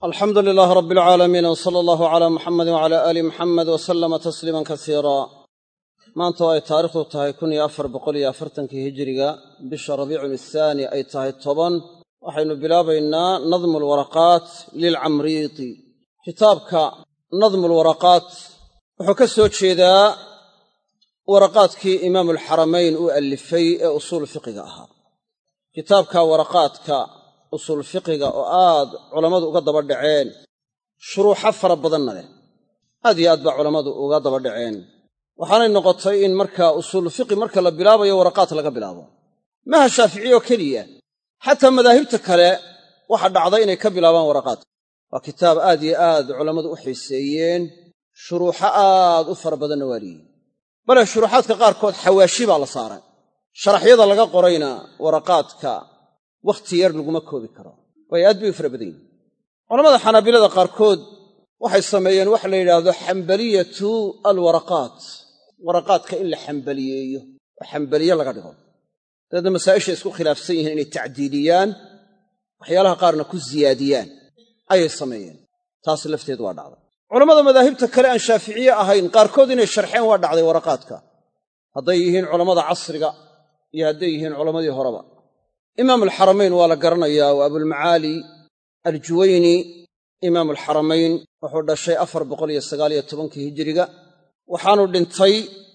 alxamdu lilaahi rabbi alcaalamiin w sala allahu calaa muxamedin wacalaa aali muxamed wa sallama tasliiman kasiiraa maanta oo ay taarikhdu tahay kii hijiriga bisha rabiicun ahaani ay tahay 10 waxaynu bilaabaynaa nadmu alwaraqaat lilcamriiti kitaabka nadmu alwaraqaat wuxuu ka soo jeedaa waraqaadkii imaamu alxaramayn uu allifay ee usuul fiqiga ahaa kitaabka waraqaadka usuul fiqiga oo aad culammadu uga daba dhaceen shuruuxa fara badanna leh aad iyo aad baa culammadu uga daba dhaceen waxaanay noqotay in markaa usuul fiqi marka la bilaabayo waraqaat laga bilaabo maha shaaficiy oo keliya xataa madaahibta kale waxa dhacday inay ka bilaabaan waraqaat waa kitaab aad iyo aad culammadu u xiiseeyeen shuruuxo aad u fara badanna waa leeyihin bale shuruuxaadka qaarkood xawaashi baa la saaray sharaxyada laga qorayna waraqaadka wakhti yar laguma koobi karo waayo aad bay u fara badan yihin culammada xanaabilada qaarkood waxay sameeyeen waxa la yidhaahdo xambaliyatu alwaraqaat waraqaadka in la xambaliyeeyo oo xambaliye laga dhigo dabeedna masaa'ishay isku khilaafsan yihiin inay tacdiiliyaan waxyaalaha qaarna ku siyaadiyaan ayay sameeyeen taas lafteedu waa dhacday culammada madaahibta kale aan shaaficiye ahayn qaarkood inay sharxeen waa dhacday waraqaadka hadday yihiin culammada casriga iyo hadday yihiin culammadii horeba imaamu alxaramayn waa la garanayaa waa abulmacaali aljuwayni imaamu alxaramayn wuxuu dhashay 419 hijiriga waxaanu dhintay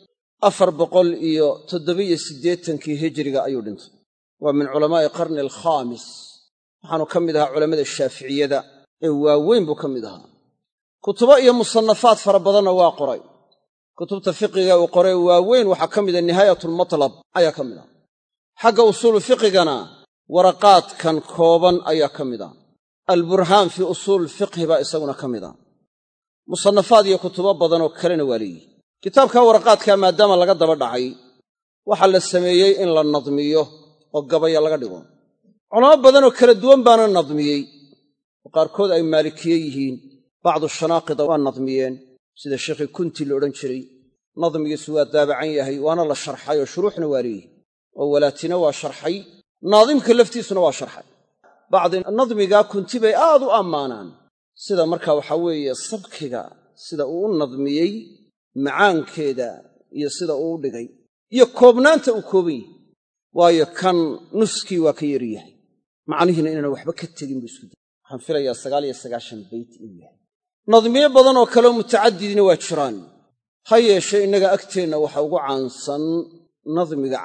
487 hijiriga ayuu dhintay waa min culamaa'i qarni alkhaamis waxaanu ka mid ahaa culammada shaaficiyada ee waaweyn buu ka mid ahaa kutubo iyo musannafaad fara badanna waa qoray kutubta fiqiga uu qoray waaweyn waxaa ka mida nihaayatulmatlab ayaa ka mid ah xagga usuulu fiqigana waraqaadkan kooban ayaa ka mid ah alburhaan fii usuul fiqhi baa isaguna ka mid ah musannafaad iyo kutubo badanoo kalena waa leeyihi kitaabka waraqaadkaa maadaama laga daba dhacay waxaa la sameeyey in la nadmiyo oo gabaya laga dhigo culamo badanoo kala duwan baana nadmiyey oo qaarkood ay maalikiye yihiin bacdu shanaaqida waa nadmiyeen sida sheekhii kunti la odhan jiray nadmigiisu waa daabacan yahay waana la sharxay oo shuruuxna waa leeyihi oo walaatina waa sharxay naadimka laftiisuna waa sharxay bacdi nadmigaa kunti bay aad u ammaanaan sida markaa waxaa weeye sabkiga sida uu u nadmiyey macaankeeda iyo sida uu u dhigay iyo koobnaanta uu kooban yahay waayo kan nuskii waa ka yari yahay macnihiina inaan waxba ka tegin buu isku day waxaan filayaa 99 bayt inuu yahay nadmiyo badan oo kaleo mutacadidina waa jiraan ha yeeshee innaga agteenna waxa ugu caansan nadmiga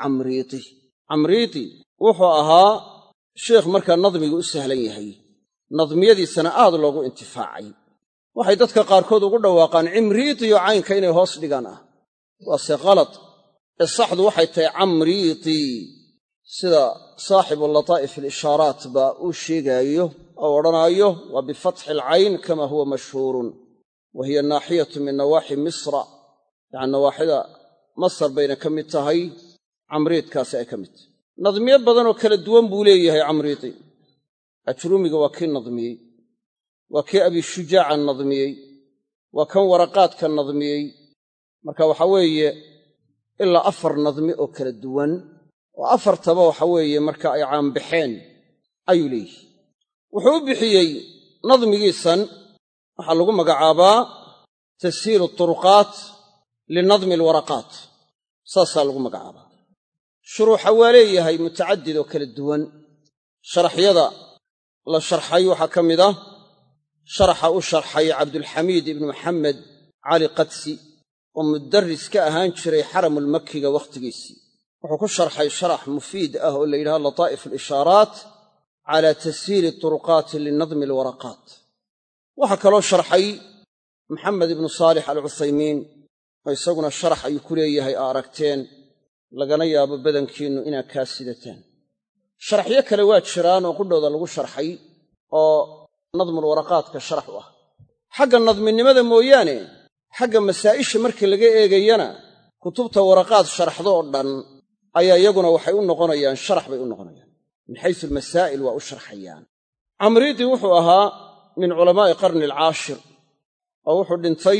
camriiti wuxuu ahaa sheekh markaa nadmiga u sahlan yahay nadmiyadiisana aad loogu intifaacay waxay dadka qaarkood ugu dhawaaqaan cimriitiyo caynka inay hoos dhigaan ah waase qalad ee saxdu waxay tahay camriiti sida saaxibu lataa'if alishaaraat baa uu sheegaayo oo odhanaayo waa bifatxi alcayn kama huwa mashhuurun wa hiya naaxiyatu min nawaaxi misra yacni nawaaxida masar bayna ka mid tahay camriidkaasi ay ka mid tahay nadmiyo badanoo kala duwan buu leeyahay camriiti ajruumiga waa kii nadmiyey waa kii abishujaaca nadmiyey waa kan waraqaadka nadmiyey marka waxa weeye ilaa 4 nadmi oo kala duwan oo 4taba waxa weeye marka ay caanbaxeen ayuu leeyahay wuxuu u bixiyey nadmigiisan waxaa lagu magacaabaa tashiilu turuqaat linadmi alwaraqaat saasaa lagu magacaabaa shuruuxa waa leeyahay mutacadid oo kala duwan sharaxyada la sharxay waxaa ka mid ah sharaxa u sharxay cabdulxamiid ibnu maxamed cali qadsi oo mudaris ka ahaan jiray xaramulmakiga wakhtigiisii wuxuu ku sharxay sharax mufiid ah oo la yidhahdo lataa'if alishaaraat calaa tashiili turuqaati linadmi alwaraqaat waxaa kaloo sharxay maxamed ibnu saalix alcuthaymiin oo isaguna sharax ayuu ku leeyahay aa aragteen lagana yaabo badankiinnu inaad kaa sidataan sharaxyo kale waa jiraan oo qudhooda lagu sharxay oo nadmulwaraqaadka sharax u ah xagga nadminimada mooyaane xagga masaa'isha markii laga eegayana kutubta waraqaad sharaxdo oo dhan ayaa iyaguna waxay u noqonayaan sharax bay u noqonayaan min xaysu almasaa'il waa u sharxayaan camriiti wuxuu ahaa min culamaa'i qarni alcaashir oo wuxuu dhintay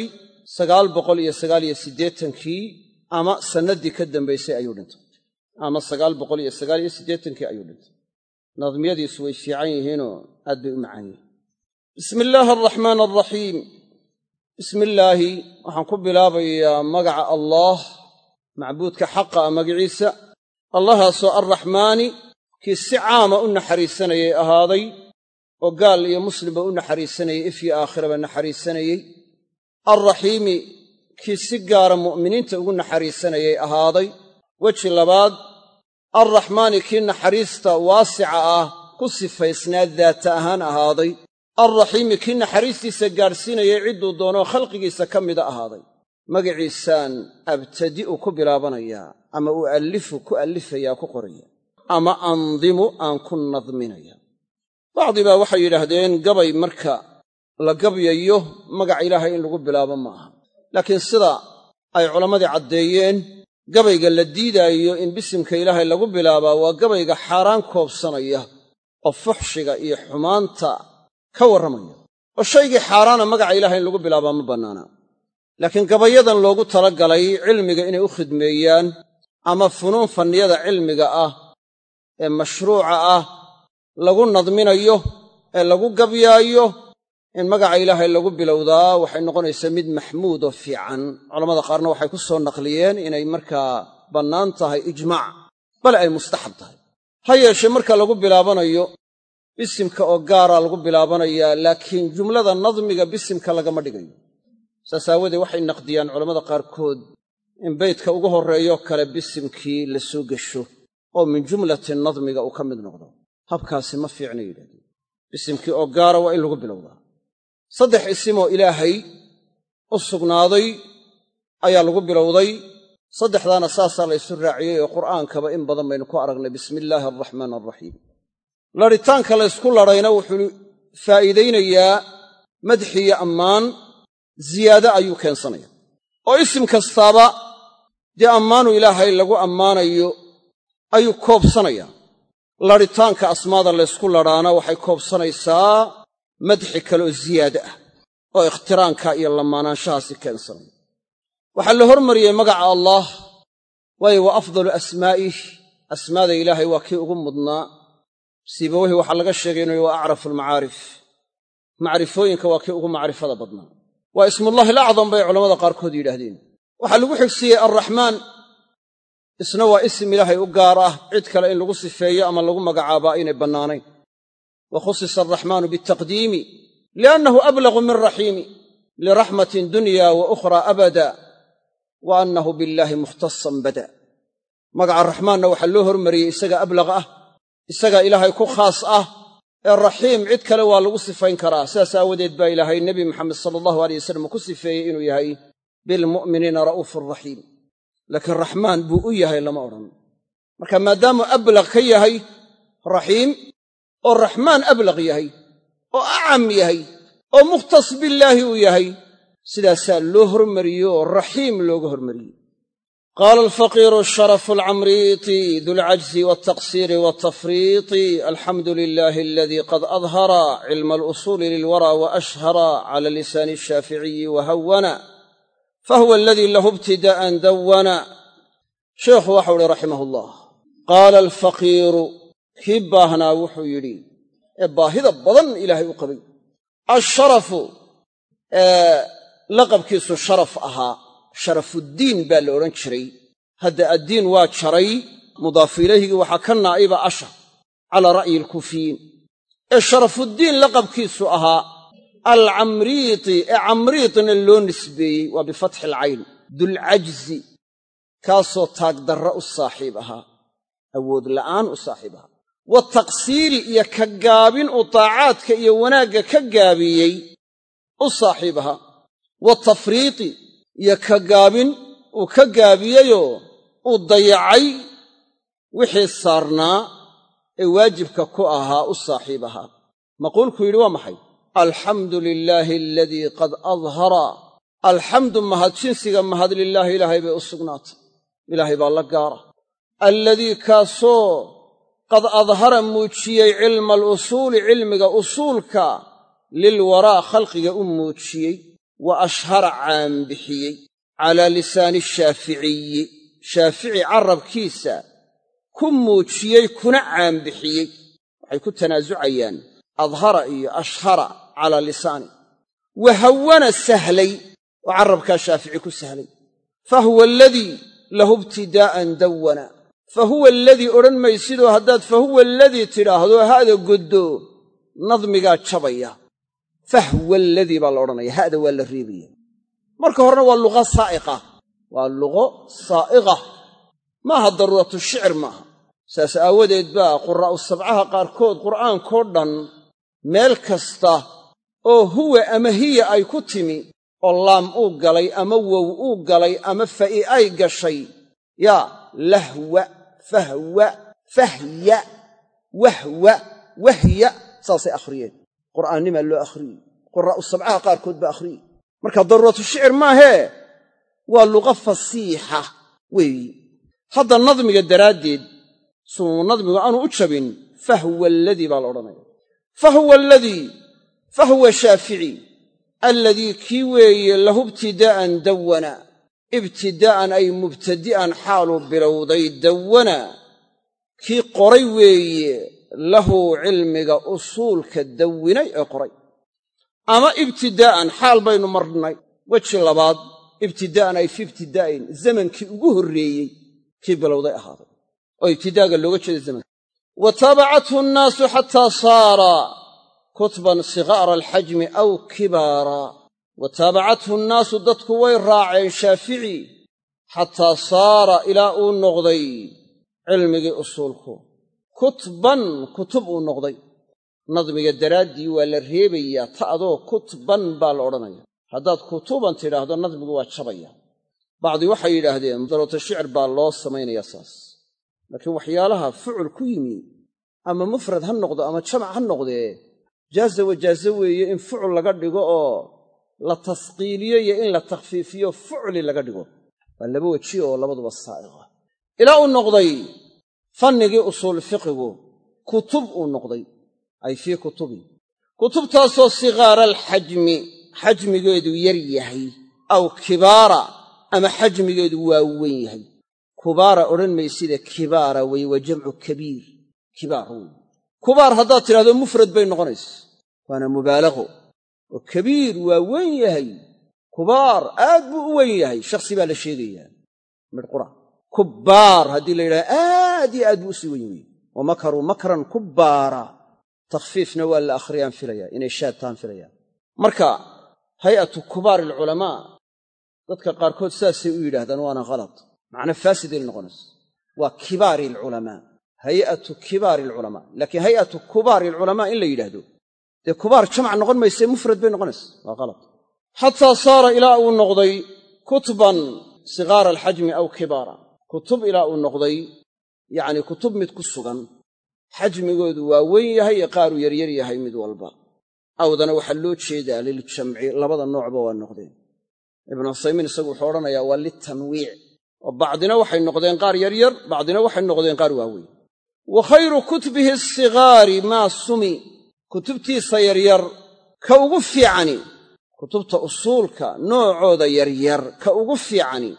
989kii ama sannaddii ka dambaysay ayuu dhintay ama 989kii ayuu dhintay nadmiyadiisu way fiican yihiinoo aad bay u macaan yihiin bismi illaahi araxmaan araxiim bismi illaahi waxaan ku bilaabayaa magaca allaah macbuudka xaqa ah magaciisa allahaasoo arraxmaani kii si caama u naxariisanayay ahaaday oo gaal iyo muslimba u naxariisanayey ifyo aakhiraba naxariisanayey alraxiimi kii si gaara mu'miniinta ugu naxariisanayay ahaaday weji labaad alraxmaani kii naxariista waasica ah ku sifaysnaa daata ahaan ahaaday alraxiimi kii naxariistiisa gaadhsiinayay cidduu doonoo khalqigiisa ka mida ahaaday magaciisaan abtadi'u ku bilaabanayaa ama u'allifu ku allifayaa ku qoraya ama andimu aan ku nadminaya bacdibaa waxay yidhaahdeen gabay marka la gabyayo magaca ilaahay in lagu bilaabo ma aha laakiin sida ay culammadii caddeeyeen gabayga la diidaayo in bisimka ilaahay lagu bilaabaa waa gabayga xaaraan koobsanaya oo fuxshiga iyo xumaanta ka warramaya oo shaygii xaaraana magaca ilaahay in lagu bilaabaa ma bannaana laakiin gabayadan loogu talagalay cilmiga inay u khidmeeyaan ama funuun fanniyada cilmiga ah ee mashruuca ah lagu nadminayo ee lagu gabyaayo in magaca ilaahay lagu bilowdaa waxay noqonaysaa mid maxmuud oo fiican culammada qaarna waxay ku soo naqliyeen inay markaa bannaan tahay ijmaac bale ay mustaxab tahay ha yeeshee marka lagu bilaabanayo bisimka oo gaaraa lagu bilaabanayaa laakiin jumlada nadmiga bisimka lagama dhigayo saas aawadee waxay naqdiyaan culammada qaarkood in beydka ugu horreeyo kale bisimkii la soo gesho oo min jumlati nadmiga uu ka mid noqdo habkaasi ma fiicna yidhahdeen bisimkii oo gaara waa in lagu bilowdaa 3 isimoo ilaahay u sugnaaday ayaa lagu bilowday 3daana saasaa la ysu raaciyey oo qur'aankaba in badan baynu ku aragnay bismi illaahi araxmaan araxiim larhitaanka la ysku ladhayna wuxuu faa'iidaynayaa madxi iyo ammaan ziyaado ayuu keensanaya oo isim kastaaba dee ammaanu ilaahay lagu ammaanayo ayuu koobsanayaa larhitaanka asmaada laysku ladhaana waxay koobsanaysaa madxi kale oo ziyaado ah oo ikhtiraanka iyo lamaanaanshahaasi keensanaya waxaa la hormariyey magaca allaah waayo waa afdalu asmaa'ih asmaada ilaahay waa kii ugu mudnaa siibawahi waxaa laga sheegay inuu waa acrafu almacaarif macrifooyinka waa kii ugu macrifada badnaa waa ismullahi alacdam bay culammada qaarkood yidhaahdeen waxaa lagu xigsiiyey alraxmaan isna waa isim ilaahay u gaar ah cid kale in lagu sifeeyo ama lagu magacaabaa aynay bannaanayn wa khusisa alraxmaanu bialtaqdiimi liannahu ablagu min raxiimi liraxmatin dunya wa ukhraa abada wa annahu billaahi mukhtasan bada magaca raxmaanna waxaa loo hormariyey isaga ablag ah isagaa ilaahay ku khaas ah ee raxiim cid kale waa lagu sifayn karaa sidaas aawadeed baa ilaahay nebi moxamed sala allahu aleyh wasallam ku sifeeyey inuu yahay bilmu'miniina ra'uufun raxiim laakiin raxmaan buu u yahay lama odhan marka maadaamuu ablag ka yahay raxiim oo raxmaan ablag yahay oo acam yahay oo mukhtas billaahi uu yahay sidaasaa loo hormariyey oo raxiim looga hormariyey qaala alfaqiiru sharafu alcamriiti dulcajzi waaltaqsiiri waaltafriiti alxamdu lilaahi aladii qad adhara cilma alusuuli lilwaraa wa ashhara cala lisaani ashaaficiyi wahawwana fahuwa aladii lahu ibtidaa'an dawana sheekhu waxau uhi raximah ullah qaala alfaqiiru kii baahnaa wuxuu yidhi ee baahida badan ilaahay u qabay asharafu laqabkiisu sharaf ahaa sharafuddiin baa la odhan jiray hadda addiin waa jaray mudaafu ilayhigii waxaa ka naa'iba asha calaa ra'yi alkuufiyiin ee sharafuddiin laqabkiisu ahaa alcamriiti ee camriitna loo nisbeeyey waa bifatxi alcayn dulcajzi kaasoo taagdarra u saaxiib ahaa awood la'aan u saaxiib ahaa wataqsiiri iyo ka gaabin uu taacaadka iyo wanaagga ka gaabiyey u saaxiib ahaa watafriiti iyo ka gaabin uu ka gaabiyeyoo uu dayacay wixii saarnaa ee waajibka ku ahaa u saaxiib ahaa maquulku yidhi waa maxay alxamdu lilaahi aladii qad adhara alxamdu mahad jinsiga mahad lilaahi ilaahay bay u sugnaatay ilaahay baa la gaara alladii kaasoo qad adhara muujiyey cilma alusuuli cilmiga usuulka lilwaraa khalqiga u muujiyey wa ashhara caanbixiyey calaa lisaani shaaficiyi shaafici carrabkiisa ku muujiyey kuna caanbixiyey waxay ku tanaasucayaan adhara iyo ashhara calaa lisaani wa hawana sahlay oo carrabkaa shaafici ku sahlay fahuwa aladii lahu ibtidaa'an dawana fahuwa aladii odhan maysidoo haddaad fahuwa aladii tidhaahdo ha'da goddo nadmigaa jabaya fahwa aladii baa la odhanaya ha'da waa la reebaya marka horena waa luqa saa'iqa waa luqo saa'iqa maaha daruuratu shicir maaha saas aawadeed baa quraa'u sabcaha qaarkood qur'aankoo dhan meel kasta oo huwa ama hiya ay ku timi oo laam uu galay ama wow uu galay ama fa'i ay gashay yaa lahwa fahwa fahya wahwa wahya saasay akhriyeen qur'aannimaa loo akhriyey quraa'u sabcaha qaarkood baa akhriyey marka daruuratu shicir maahee waa luqa fasiixa weeyi hadda nadmiga daraaddeed suu nadmigu aanu u jabin fahwa aladii baa la odhanaya fahuwa aladii fahuwa shaafici alladii kii weeye lahu ibtidaa'an dawana ibtidaa'an ay mubtadi'an xaaluu bilowday dawana kii qoray weeye lahu cilmiga usuulka dawinay ee qoray ama ibtidaa'an xaal baynu marnay weji labaad ibtidaa'an ay fi ibtidaa'in zamankii ugu horreeyey kii bilowday ahaaday oo ibtidaaga looga jeeda zamanka wa taabacathu annaasu xataa saara kutban sigaara alxajmi aw kibaara wa taabacathu nnaasu dadku way raaceen shaafici xataa saara ilaa uu noqday cilmigii usuulku kutban kutub uu noqday nadmiga daraaddii waa la reebayaa ta'doo kutban baa la odhanaya haddaad kutuban tidhaahdo nadmigu waa jabaya bacdi waxay yidhaahdeen daruuratu shicir baa loo samaynayaa saas laakiin waxyaalaha fucul ku yimi ama mufrad ha noqdo ama jamac ha noqdee jaaza wajaaze weeye in fucul laga dhigo oo la tasqiiliyo iyo in la takhfiifiyo fucli laga dhigo waa laba weji oo labaduba saa'iqa ilaa uu noqday fannigii usuul fiqigu kutub uu noqday ay fii kutubin kutubtaasoo sigaara alxajmi xajmigeedu yar yahay aw kibaara ama xajmigeedu waa weyn yahay kubaara odhan maysida kibaara wey waa jamcu kabiir kibaar wey kubaar haddaad tidhahdo mufrad bay noqonaysa waana mubaalaqo oo kabiir waa weyn yahay kubaar aad buu u weyn yahay shakhsi baa la sheegayaa midhqura kubbaar haddii la yidhahdo aad iyo aad buu u sii weyn yahay wa makaruu makran kubbaara takhfiifna waa la akhriyaan filaya inay shaadtaan filayaan marka hay'atu kubaari alculamaa dadka qaarkood saasay u yidhaahdaan waana khalad macna faasiday noqonaysa waa kibaari alculamaa hay'atu kibaari alculamaa laakiin hay'atu kubaari alculamaa in la yidhaahdo dee kubaar jamac noqon mayse mufrad bay noqonaysa waa khalad xataa saara ilaa uu noqday kutban sigaara alxajmi aw kibaara kutub ilaa uu noqday yacnii kutub mid ku sugan xajmigoodu waa weyn yahay iyo qaaruu yaryar yahay mid walba awdana waxaa loo jeedaa liljamci labada noocba waa noqdeen ibnu usaymiin isagu wuxuu odhanayaa waa litanwiic oo bacdina waxay noqdeen qaar yaryar bacdina waxay noqdeen qaar waaweyn wa khayru kutubihi asigaari maa sumi kutubtiisa yaryar ka ugu fiicani kutubta usuulka noocooda yaryar ka ugu fiicani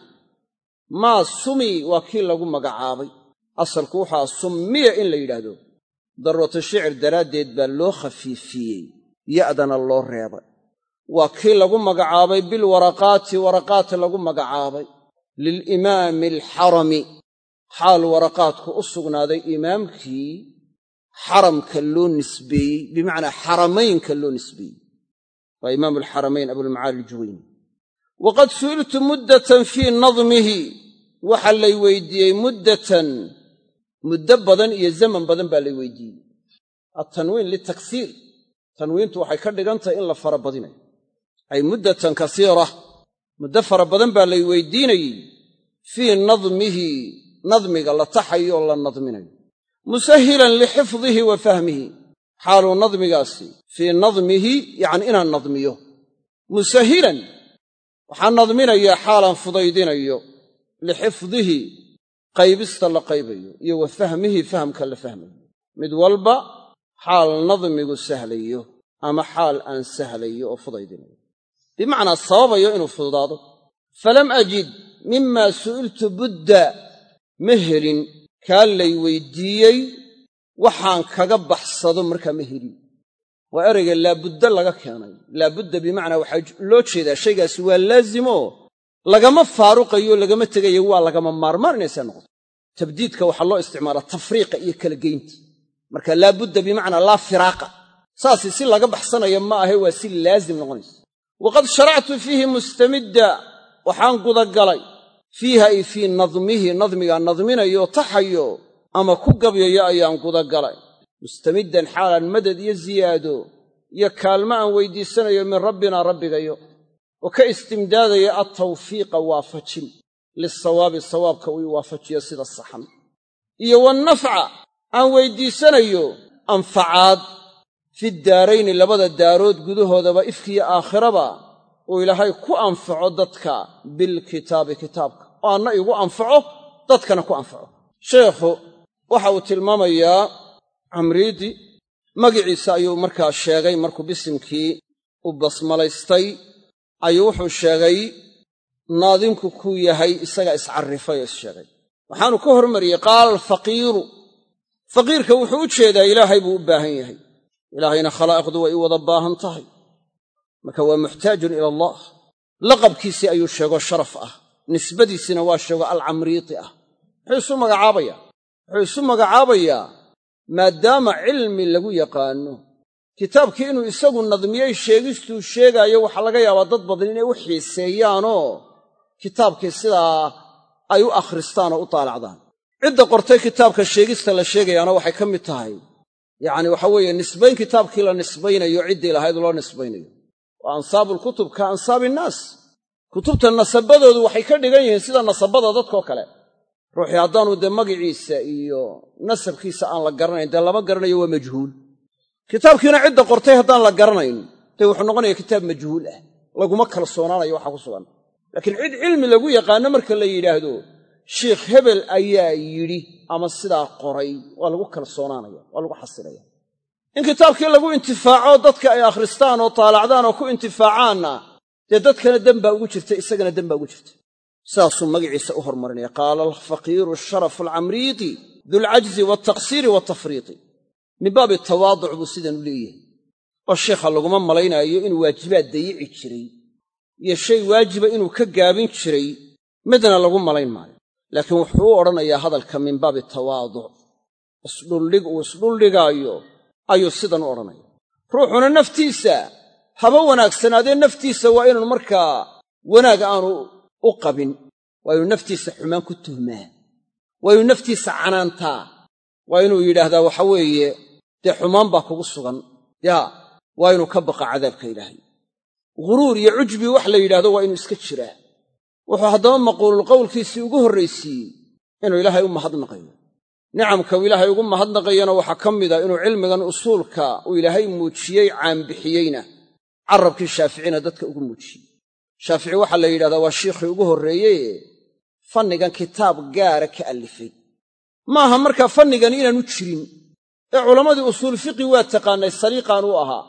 maa sumi waa kii lagu magacaabay asalku waxaa summiya in la yidhaahdo daruuratu shicir daraaddeed baa loo khafiifiyey ya'dana loo reebay waa kii lagu magacaabay bilwaraqaati waraqaati lagu magacaabay lilimaami alxarami xaal waraqaadku u sugnaaday imaamkii xaramka loo nisbeeyey bimacnaa xaramaynka loo nisbeeyey waa imaamu alxaramayn abulmacaali aljuwayni waqad su'iltu muddatan fii nadmihi waxaa lay weydiiyey muddatan muddo badan iyo zaman badan baa lay weydiiyey altanwiin litaksiir tanwiintu waxay ka dhigan tahay in la fara badinayo ay muddatan kasiira muddo fara badan baa lay weydiinayey fii nadmihi nadmiga la taxayo oo la nadminayo musahilan lixifdihi wa fahmihi xaaluu nadmigaasi fii nadmihi yacni inaan nadmiyo musahilan waxaan nadminayaa xaalaan fudaydinayo lixifdihi qaybista la qaybayo iyo wa fahmihi fahamka la fahmayo mid walba xaal nadmigu sahlayo ama xaal aan sahlayo oo fudaydinayo bimacnaa sababayo inuu fududaado falam ajid mimaa su'iltu budda ma helin kaa lay weydiiyey waxaan kaga baxsado markaa ma helin waa ereyga laabudda laga keenay laabudda bimacnaa waxaa loo jeedaa shaygaasi waa laazimo lagama faaruqayo lagama tegayo waa lagama maarmaan inaysaa noqoto tabdiidka waxaa loo isticmaalaa tafriiqa iyo kala geynta marka laabudda bimacnaa laa firaaqa saasi si laga baxsanayo ma ahe waa si laazim noqonaysa waqad sharactu fiihi mustamidda waxaan gudagalay fiiha ay fii nadmihi nadmigaa nadminayo taxayo ama ku gabyayo ayaan gudagalay mustamiddan xaalan madad iyo ziyaado iyo kaalmo aan weydiisanayo min rabbinaa rabbigayo oo ka istimdaadaya attawfiiqa waafajin lisawaabi sawaabka uu waafajiyo sida saxan iyo wannafca aan weydiisanayo anfacaad fi daarayni labada daarood gudahoodaba ifkiyo aakhiraba uu ilaahay ku anfaco dadka bilkitaabi kitaabka oo anna igu anfaco dadkana ku anfaco sheekhu waxa uu tilmaamayaa camriidi magiciisa ayuu markaa sheegay markuu bisimkii u basmalaystay ayuu wuxuu sheegay naadimku kuu yahay isaga iscarrifay oo issheegay waxaanu ka hormariyey qaala alfaqiiru faqiirka wuxuu u jeedaa ilaahay buu u baahan yahay ilaahayna khalaa'iqdu way u wada baahan tahay marka waa muxtaajun ila allah laqabkiisii ayuu sheego sharaf ah nisbadiisina waa sheego alcamriiti ah wuxuu isu magacaabayaa maadaama cilmi lagu yaqaano kitaabkii inuu isagu nadmiyey sheegistuu sheegaayo waxaa laga yaabaa dad badan inay u xiiseeyaanoo kitaabkii sidaa ay u akhristaan oo u taalacdaan cidda qortay kitaabka sheegista la sheegayaana waxay ka mid tahay yacni waxa weeye nisbayn kitaabkii la nisbaynayo ciddii lahayd loo nisbaynayo wa ansaabulkutub ka ansaabi innaas kutubta nasabadoodu waxay ka dhigan yihiin sida nasabada dadkoo kale ruuxii haddaanu dee magiciisa iyo nasabkiisa aan la garanayn dee lama garanayo waa majhuul kitaabkiina cidda qortay haddaan la garanayn dee wuxuu noqonayaa kitaab majhuul ah laguma kalsoonaanayo waxa ku sugan laakiin cid cilmi lagu yaqaano marka la yidhaahdo shiikh hebel ayaa yidhi ama sidaa qoray waa lagu kalsoonaanaya waa lagu xasilaya in kitaabkii lagu intifaaco dadka ay akhristaan oo taalacdaan oo ku intifaacaanna dee dadkana dembaa ugu jirta isagana dembaa ugu jirta saasuu magaciisa u hormarinaya qaala alfaqiiru sharafu alcamriiti dulcajzi waaltaqsiiri waaltafriiti min baabi tawaaduc buu sidan u leeyahay oo sheekha laguma malaynaayo inuu waajibaad dayici jiray iyo shay waajiba inuu ka gaabin jiray midna lagu malayn maayo laakiin wuxuu u odhanayaa hadalka min baabi tawaaduc isdhuldhig uu isdhuldhigaayo ayuu sidan u odhanaya ruuxuna naftiisa haba wanaagsanaadee naftiisa waa inuu markaa wanaag aanu u qabin waa inuu naftiisa xumaan ku tuhmaa waa inuu naftiisa canaantaa waa inuu yidhaahdaa waxa weeye dee xumaan baa kugu sugan yaa waa inuu ka baqa cadaabka ilaahay ghuruur iyo cujbi wax la yidhaahdo waa inuu iska jiraa wuxuu haddaba maquulul qowlkiisii ugu horraysiiyey inuu ilaahay u mahadnaqayo nicamka uu ilaahay ugu mahadnaqayana waxaa ka mida inuu cilmigan usuulka uu ilaahay muujiyey caanbixiyeyna carabkii shaaficina dadka ugu muujiyey shaafici waxaa la yidhahdaa waa shiikhii ugu horreeyeye fannigan kitaab gaara ka allifay maaha markaa fannigan inaanu jirin ee culammadii usuul fiqi waa taqaannay saliiqaan u ahaa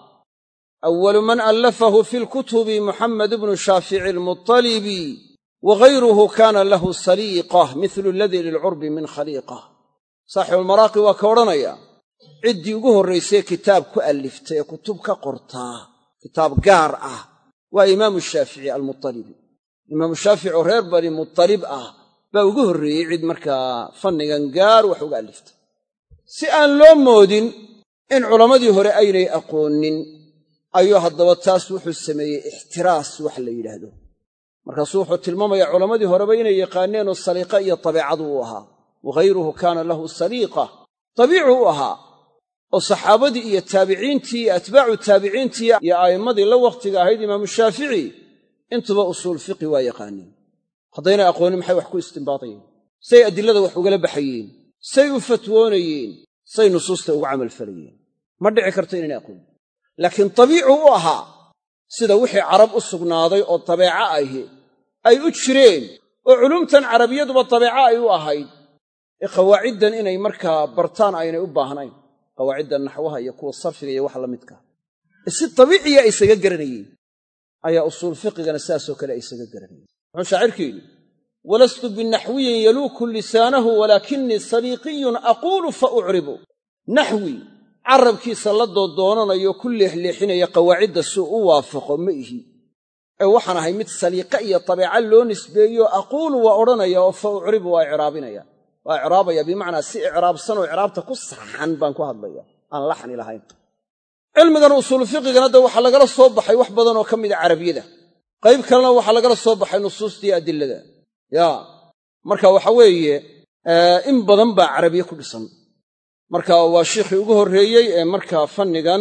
awalu man allafahu fi lkutubi muxamed ibnu shaafici almuttalibi wagayruhu kaana lahu saliiqah midlu aladii lilcurbi min khaliiqah saaxibulmaraaqi waa ka odhanaya ciddii ugu horraysay kitaab ku alliftay ee kutub ka qortaa kitaab gaar ah waa imaamu shaafici almuttalibi imaamu shaafici oo reer bani muttalib ah baa ugu horreeyey cid markaa fannigan gaar wax uga alliftay si aan loo moodin in culammadii hore aynay aqoonin ayuu haddaba taas wuxuu sameeyey ixtiraas wax la yidhaahdo markaasuu wuxuu tilmaamayaa culammadii horeba inay yaqaaneenoo saliiqa iyo tabiicadu u ahaa wagayruhu kaana lahu saliiqa tabiicu u ahaa oo saxaabadii iyo taabiciintii iyo atbaacu taabiciintii iyo a'immadii la wakhtiga ahayd imaamu shaafici intuba usuul fiqi waa yaqaaneen haddaynay aqoonin maxay wax ku istimbaadayeen say adilada wax ugala baxayeen say u fatwoonayeen say nusuusta ugu camalfalayeen ma dhici karto inaynay aqoonin laakiin tabiicu u ahaa sida wixii carab u sugnaaday oo dabeeco ahi ay u jireen oo culumtan carabiyaduba dabeeco ay u ahayd ee qawaaciddan inay markaa bartaan aynay u baahnayn qawaacidda naxwaha iyo kuwa sarfiga iyo wax la midkaa si dabiiciya ay isaga garanayeen ayaa usuul fiqigana sidaasoo kale ay isaga garanayeen wuxuu shaacirku yidhi walastu binaxwiyin yaluuku lisaanahu walaakinii saliiqiyun aquulu fa ucribu naxwi carabkiisa la doonanayo ku leexleexinaya qawaacidda si u waafaqo ma ihi ee waxaan ahay mid saliiqa iyo tabeeca loo nisbeeyo aquulu waa odhanaya oo fa ucribu waa icraabaya bimacnaa si icraabsan oo icraabta ku saxan baan ku hadlaya aan laxni lahayn cilmigan usuulu fiqigana de waxaa lagala soo baxay wax badan oo ka mida carabiyada qayb kalena waxaa lagala soo baxay nusuustii adilada marka waxa weeye in badan baa carabiye ku dhisan marka waa shiikhii ugu horreeyey ee markaa fannigan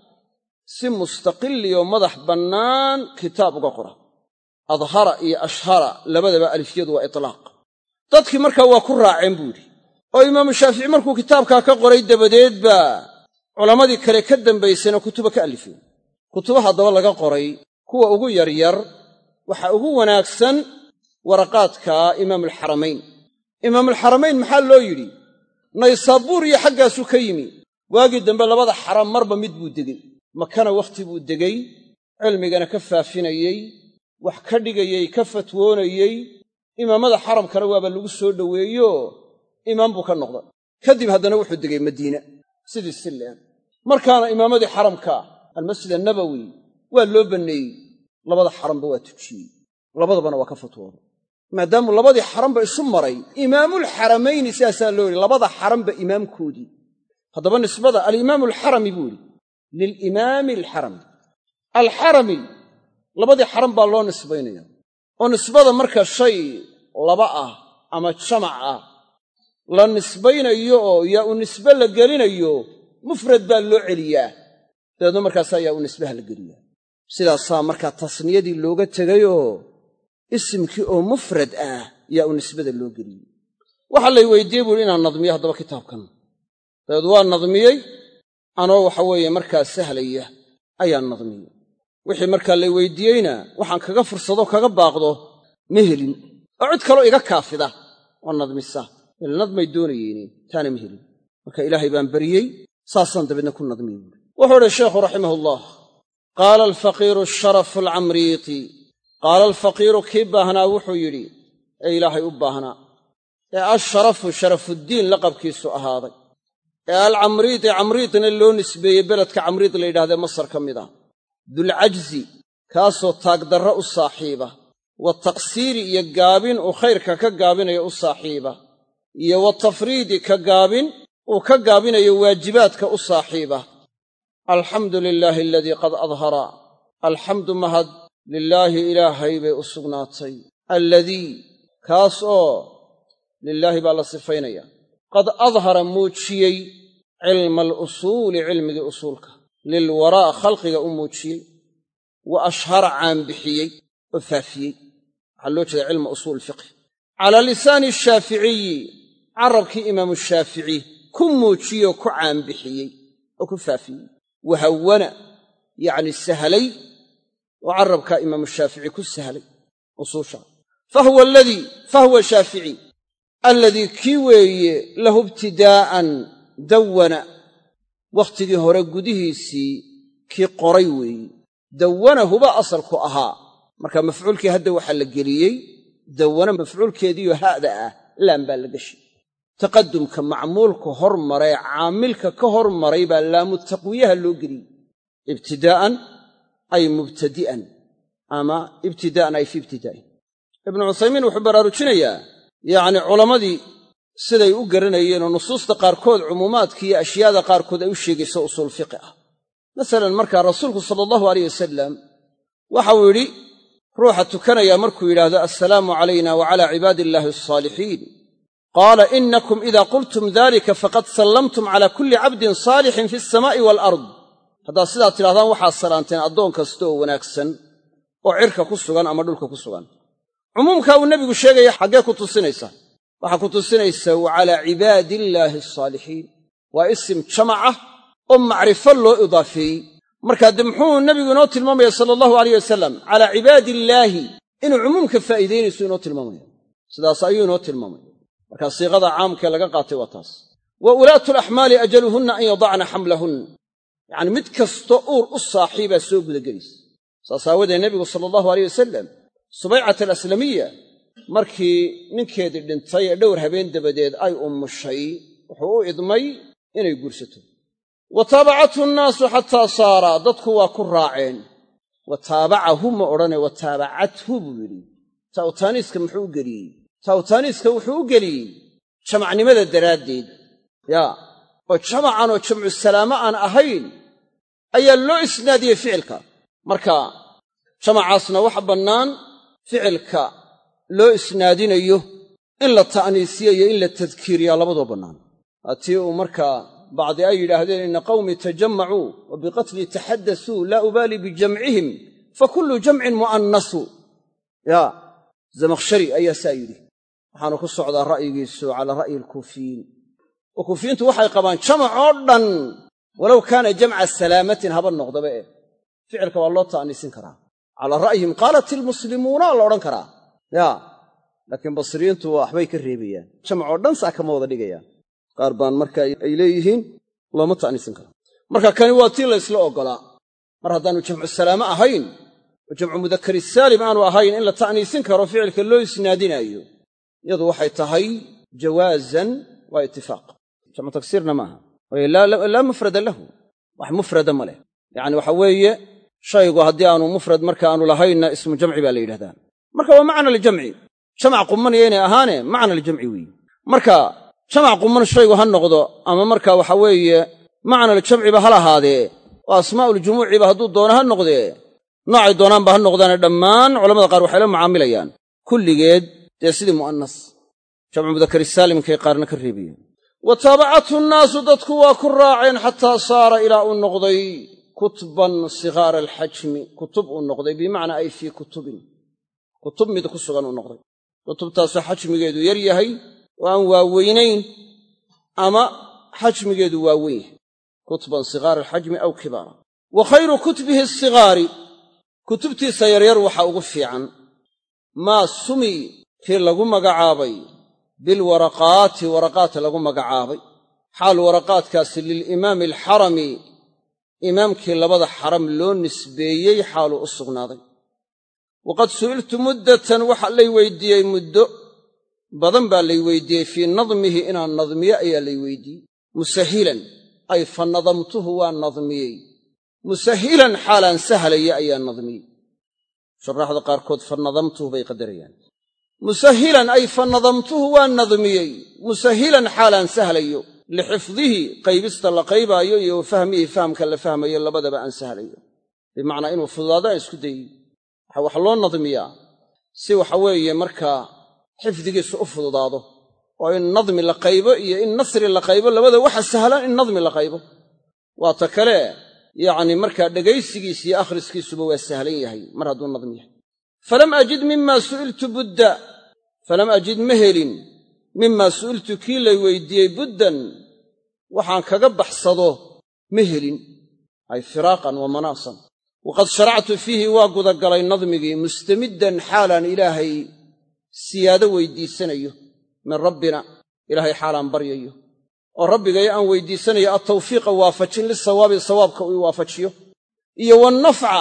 si mustaqiliyo madax bannaan kitaab uga qora adhara iyo ashhara labadaba alifyadu waa itlaaq dadkii markaa waa ku raaceen buu yidhi oo imaamu shaafici markuu kitaabkaa ka qoray dabadeed baa culammadii kale ka dambaysayna kutuba ka alifeen kutuba haddaba laga qoray kuwa ugu yaryar waxa ugu wanaagsan waraqaadka imaamulxaramayn imaamulxaramayn maxaa loo yidhi naysaabuur iyo xaggaasuu ka yimi waagii dambe labada xaram marba mid buu degey makana wakhti buu degey cilmigana ka faafinayey wax ka dhigayey ka fatwoonayey imaamada xaramkana waaba lagu soo dhoweeyo imaam buu ka noqday kadib haddana wuxuu degay madiina sidii sileen markaana imaamadii xaramka almasjid annabowi waa loo banneeyey labada xaramba waa tujiyey labadabana waa ka fatwooday maadaamu labadii xaranba isu maray imaamulxaramayni sidaasaa loo yidhi labada xaranba imaamkoodii haddaba nisbada alimaamu alxarami buu yidhi lilimaami alxarami alxarami labadii xaran baa loo nisbaynaya oo nisbada marka shay laba ah ama jamac ah la nisbaynayo oo yaa u nisbe la gelinayo mufrad baa loo celiyaa dabeedna markaasaa yaa u nisbaha la geliyaa sidaasaa markaa tasniyadii looga tegayoo isimkii oo mufrad ah yaa u nisbada loo geliyey waxaa lay weydiiyey buuhi inaan nadmiyo haddaba kitaabkan dabeed waa nadmiyey anoo waxa weeye markaa sahlaya ayaan nadmiyey wixii markaa lay weydiiyeyna waxaan kaga fursado kaga baaqdo ma helin oo cid kaloo iga kaafida oo nadmisa nadmay doonayeeni taana ma helin marka ilaahay baan bariyey saasaan dabeedna ku nadmiyey wuxuu idhi sheekhu raximahullah qaala alfaqiiru asharafu alcamriiti qaala alfaqiiru kii baahnaa wuxuu yidhi ee ilaahay u baahnaa ee asharafu sharafuddiin laqabkiisu ahaaday ee alcamriiti camriitna loo nisbeeyey beledka camriit la yidhahdee masar ka mid ah dulcajzi kaasoo taagdarra u saaxiiba wataqsiiri iyo gaabin uu khayrka ka gaabinayo u saaxiiba iyo watafriidi ka gaabin uu ka gaabinayo waajibaadka u saaxiiba alxamdu lilaahi aladii qad adhara alxamdu mahad lilaahi ilaahay bay u sugnaatay alladii kaas oo lilaahi baa la sifaynaya qad adhara muujiyey cilma alusuuli cilmigii usuulka lilwaraa khalqiga u muujiyey wa ashhara caanbixiyey oo faafiyey waxaa loo jeeda cilma usuul fiqhi calaa lisaani ashaaficiyi carabkii imaamu shaafici ku muujiyoo ku caanbixiyey oo ku faafiyey wahawana yacni sahlay oo carabkaa imaamu shaafici ku sahlay usuusha fahuwa shaafici alladii kii weeye lahu ibtidaa'an dawana wakhtigii hore gudihiisii kii qoray weeye dawana huba asalku ahaa marka mafcuulkii hadda waxaa la geliyey dawana mafcuulkeediiyo ha'da ah laan baa la geshay taqadumka macmuulka hormaree caamilka ka hormaray baa laamu taqwiyaha loo geliyey ibtidaa'an ay mubtadi'an ama ibtidaa'an ay fii ibtidaa'in ibnu cuthaymiin wuxuu baraarujinayaa yacni culammadii siday u garanayeenoo nusuusta qaarkood cumuumaadka iyo ashyaada qaarkood ay u sheegayso usuul fiqi ah masalan markaa rasuulku sala allahu alayh wasalam waxau yidhi ruuxa tukanaya markuu yidhaahdo assalaamu calayna wa calaa cibaadi illaahi alsaalixiin qaala inakum idaa qultum dalika faqad sallamtum cala kulli cabdin saalixin fi alsamaa'i waalard haddaad sidaa tidhahdaan waxaad salaanteen addoon kasta oo wanaagsan oo cirka ku sugan ama dhulka ku sugan cumuumkaa uu nebigu sheegaya xaggee ku tusinaysaa waxaa ku tusinaysaa wa calaa cibaadiillaahi alsaalixiin waa isim jamac ah oo macrifo loo idaafeeyey markaa de muxuu nebigu inoo tilmaamaya sala allahu alayh wasalam calaa cibaadiillaahi inuu cumuumka faa'iidaynayso inoo tilmaamaya sidaas ayuu inoo tilmaamaya markaa siiqada caamkee laga qaatay waa taas wa ulaatu alaxmaali ajaluhunna an yadacna xamlahun yacni mid kastoo uur u saaxiibaa soo gudagelaysa saas aawadee nebigu sala allahu alayh wasalam subaycat alaslamiya markii ninkeedii dhintay ee dhowr habeen dabadeed ay ummushay wuxuu u idmay inay guursato wa taabacathu nnaasu xataa saara dadku waa ku raaceen wa taabacahu ma odhane wa taabacathu buu yidhi taawtaaniiska muxuu u geliyey taawtaaniiska wuxuu u geliyey jamacnimada daraaddeed oo jamacan oo jamcu salaamo aan ahayn ayaa loo isnaadiyey ficilka marka jamacaasna waxa bannaan ficilka loo isnaadinayo in la ta'niisiyo iyo in la tadkiiriyaa labadoo bannaan hatii uu markaa bacdi ay yidhaahdeen inna qawmii tajammacuu wa biqatlii taxaddasuu laa ubaali bijamcihim fa kullu jamcin mu'annasu zamakhshari ayaa saa yidhi waxaanu ku socdaa ra'yigiisu calaa ra'yi alkuufiyiin oo kuufiyiintu waxay qabaan jamac oo dhan walow kaana jamca salaamatin haba noqdaba ficilka waa loo ta'niisin karaa calaa ra'yihim qaalat ilmuslimuuna la odhan karaa laakiin basriyiintu waxbay ka reebayaan jamac oo dhan saa kama wada dhigayaan qaar baan marka ay leeyihiin looma ta'niisin karo marka kani waa tii la ysla oggolaa mar haddaanu jamcu salaamo ahayn oo jamcu mudakari saalim aanu ahayn in la ta'niisin karo ficilka loo isnaadinaayo iyadu waxay tahay jawaazan waa itifaaq jamcu taksiirna maaha waayo laa mufrada lahu wax mufrada ma leh yacni waxa weeye shaygu haddii aanu mufrad marka aanu lahaynna ismu jamci baa la yidhahdaa marka waa macna aljamci jamac qummanaya inay ahaane macna aljamci weeye marka jamac qumman shaygu ha noqdo ama marka waxa weeye macna aljamciba ha lahaadee oo asmaa'uljumuuciba hadduu doono ha noqdee noocay doonaanba ha noqdaane dhammaan culamada qaar waxay la mucaamilayaan kulligeed dee sidii mu'annas jamcu mudakari saalimkay qaarna ka reebayeen wa taabacathu nnaasu dadku waa ku raaceen xataa saara ilaa uu noqday kutban sigaara alxajmi kutub uu noqday bimacnaa ay fii kutubin kutub mid ku sugan uu noqday kutubtaasoo xajmigeedu yar yahay oo aan waaweynayn ama xajmigeedu waaweyn yahay kutban sigaara alxajmi aw kibaara wa khayru kutubihi asigaari kutubtiisa yaryar waxaa ugu fiican maa sumi kii lagu magacaabay bilwaraqaati waraqaat lagu magacaabay xaal waraqaadkaasi lilimaami alxarami imaamkii labada xaram loo nisbeeyey xaaluu u sugnaaday waqad su'iltu muddatan waxa lay weydiiyey muddo badan baa lay weydiiyey fii nadmihi inaan nadmiyo ayaa lay weydiiyey musahilan ay fa nadamtuhu waan nadmiyey musahilan xaalaan sahlaya ayaan nadmiyey shuraaxda qaarkood fa nadamtuhu bay qadarayaan musahilan ay fa nadamtuhu waan nadmiyey musahilan xaalaan sahlayo lixifdihi qaybista la qaybaayo iyo wa fahmihi fahamka la fahmayo labadaba aan sahlayo bimacnaa inuu fududaado aan isku dayey wax loo nadmiyaa si waxa weeye markaa xifdigiisu u fududaado oo in nadmi la qaybo iyo in nasri la qaybo labada waxa sahlan in nadmi la qaybo waa ta kale yacni markaa dhegaysigiis iyo akhriskiisuba waa sahlan yahay mar hadduu nadmi yahay falam ajid mima su'iltu budda falam ajid ma helin mima su'iltu kii lay weydiiyey buddan waxaan kaga baxsado ma helin ay firaaqan wa manaasan waqad sharactu fiihi waa gudagalay nadmigii mustamiddan xaalaan ilaahay siyaado weydiisanayo min rabbina ilaahay xaalaan baryayo oo rabbigay aan weydiisanayo attawfiiqa waafajin lisawaabi sawaabka uu waafajiyo iyo wannafca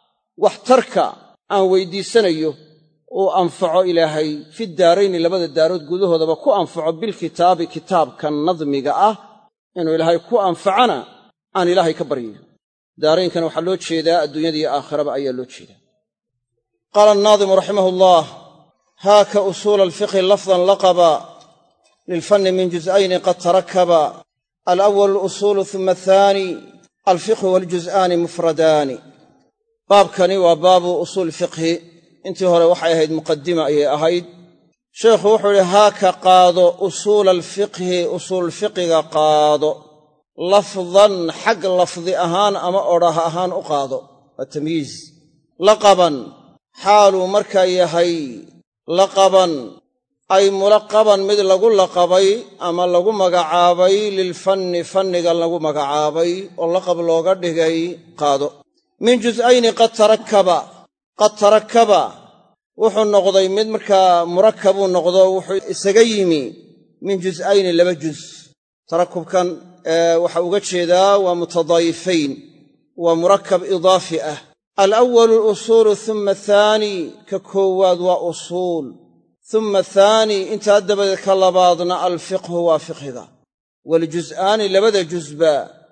waxtarka aan weydiisanayo uu anfaco ilaahay fi daarayni labada daarood gudahoodaba ku anfaco bilkitaabi kitaabkan nadmiga ah inuu ilaahay ku anfacana aan ilaahay ka baryayo daaraynkana waxaa loo jeedaa adduunyada iyo aakhiraba ayaa loo jeedaa qaala annaadimu raximahu allah haaka usuula alfiqhi lafdan laqaba lilfanni min juz'ayni qad tarakaba alawalu alusuulu uma athaani alfiqhu waaljuz'aani mufradaani baabkani waa baabu usuul fiqhi intii hore waxay ahayd muqaddima ayay ahayd sheekhu wuxuu idhi haaka qaado usuula alfiqhi usuulfiqiga qaado lafdan xag lafdi ahaan ama odhah ahaan u qaado waa tamyiiz laqaban xaaluu markaa yahay laqaban ay mulaqaban mid lagu laqabay ama lagu magacaabay lilfanni fanniga lagu magacaabay oo laqab looga dhigay qaado min juz'ayni qad tarakaba wuxuu noqday mid markaa murakkabuu noqdo wuxuu isaga yimi min juz'ayni laba juz tarakubkan waxa uga jeedaa waa mutadaayifayn waa murakkab idaafi ah alawalu alusuulu uma athaani ka koowaad waa usuul uma athaani intaa dabadeed ka labaadna alfiqhu waa fiqhiga waljuz'aani labada jusba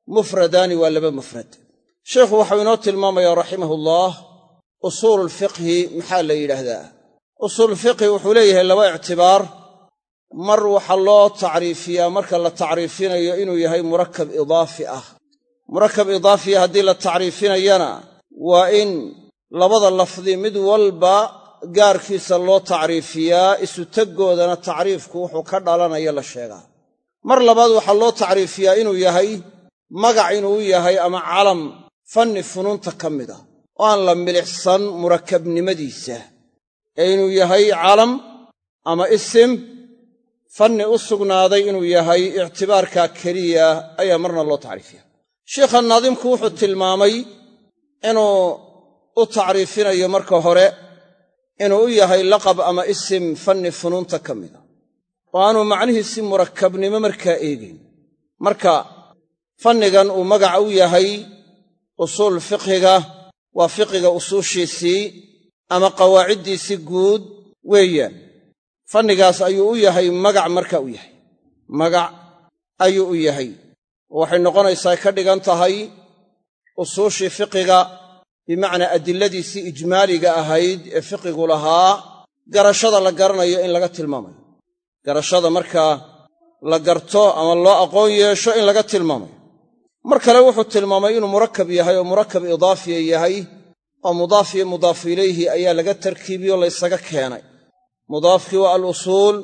mufradaani waa laba mufrad. sheekhu waxau inoo tilmaamayaa raximahullah usuululfiqhi maxaa la yidhaahdaa. usuululfiqhi wuxuu leeyahay laba ictibaar. mar waxaa loo tacriifiyaa marka la tacriifinayo inuu yahay murakab idaafi ah. murakab idaafiya haddii la tacriifinayana waa in labada lafdi mid walba gaarkiisa loo tacriifiyaa, isu teggoodana tacriifku wuxuu ka dhalanayo la sheegaa. mar labaad waxaa loo tacriifiyaa inuu yahay magac inuu yahay ama calam fanni funuunta ka mid ah oo aan la milixsan murakabnimadiisa, ee inuu yahay calam ama isim fanni u sugnaaday inuu yahay ictibaarkaa keliya ayaa marna loo tacriifiya. sheikha naadimku wuxuu tilmaamay inuu u tacriifinayo marka hore inuu u yahay laqab ama isim fanni funuunta ka mida oo aanuu macnihiisi murakabnimo markaa eegin. marka fannigan uu magaca u yahay usuul fiqhiga waa fiqiga usuushiisii ama qawaaciddiisii guud weeyaan. fannigaas ayuu u yahay magac marka u yahay magac ayuu u yahay. waxay noqonaysaa ka dhigan tahay usuushii fiqiga bimacnaa adiladiisii ijmaaliga ahayd ee fiqigu lahaa garashada la garanayo in laga tilmaamayo. garashada markaa la garto ama loo aqoon yeesho in laga tilmaamayo. mar kale wuxuu tilmaamay inuu murakab yahay oo murakab idaafiya yahay oo mudaaf iyo mudaafu ilayhi ayaa laga tarkiibiyoo laysaga keenay. mudaafkii waa alusuul,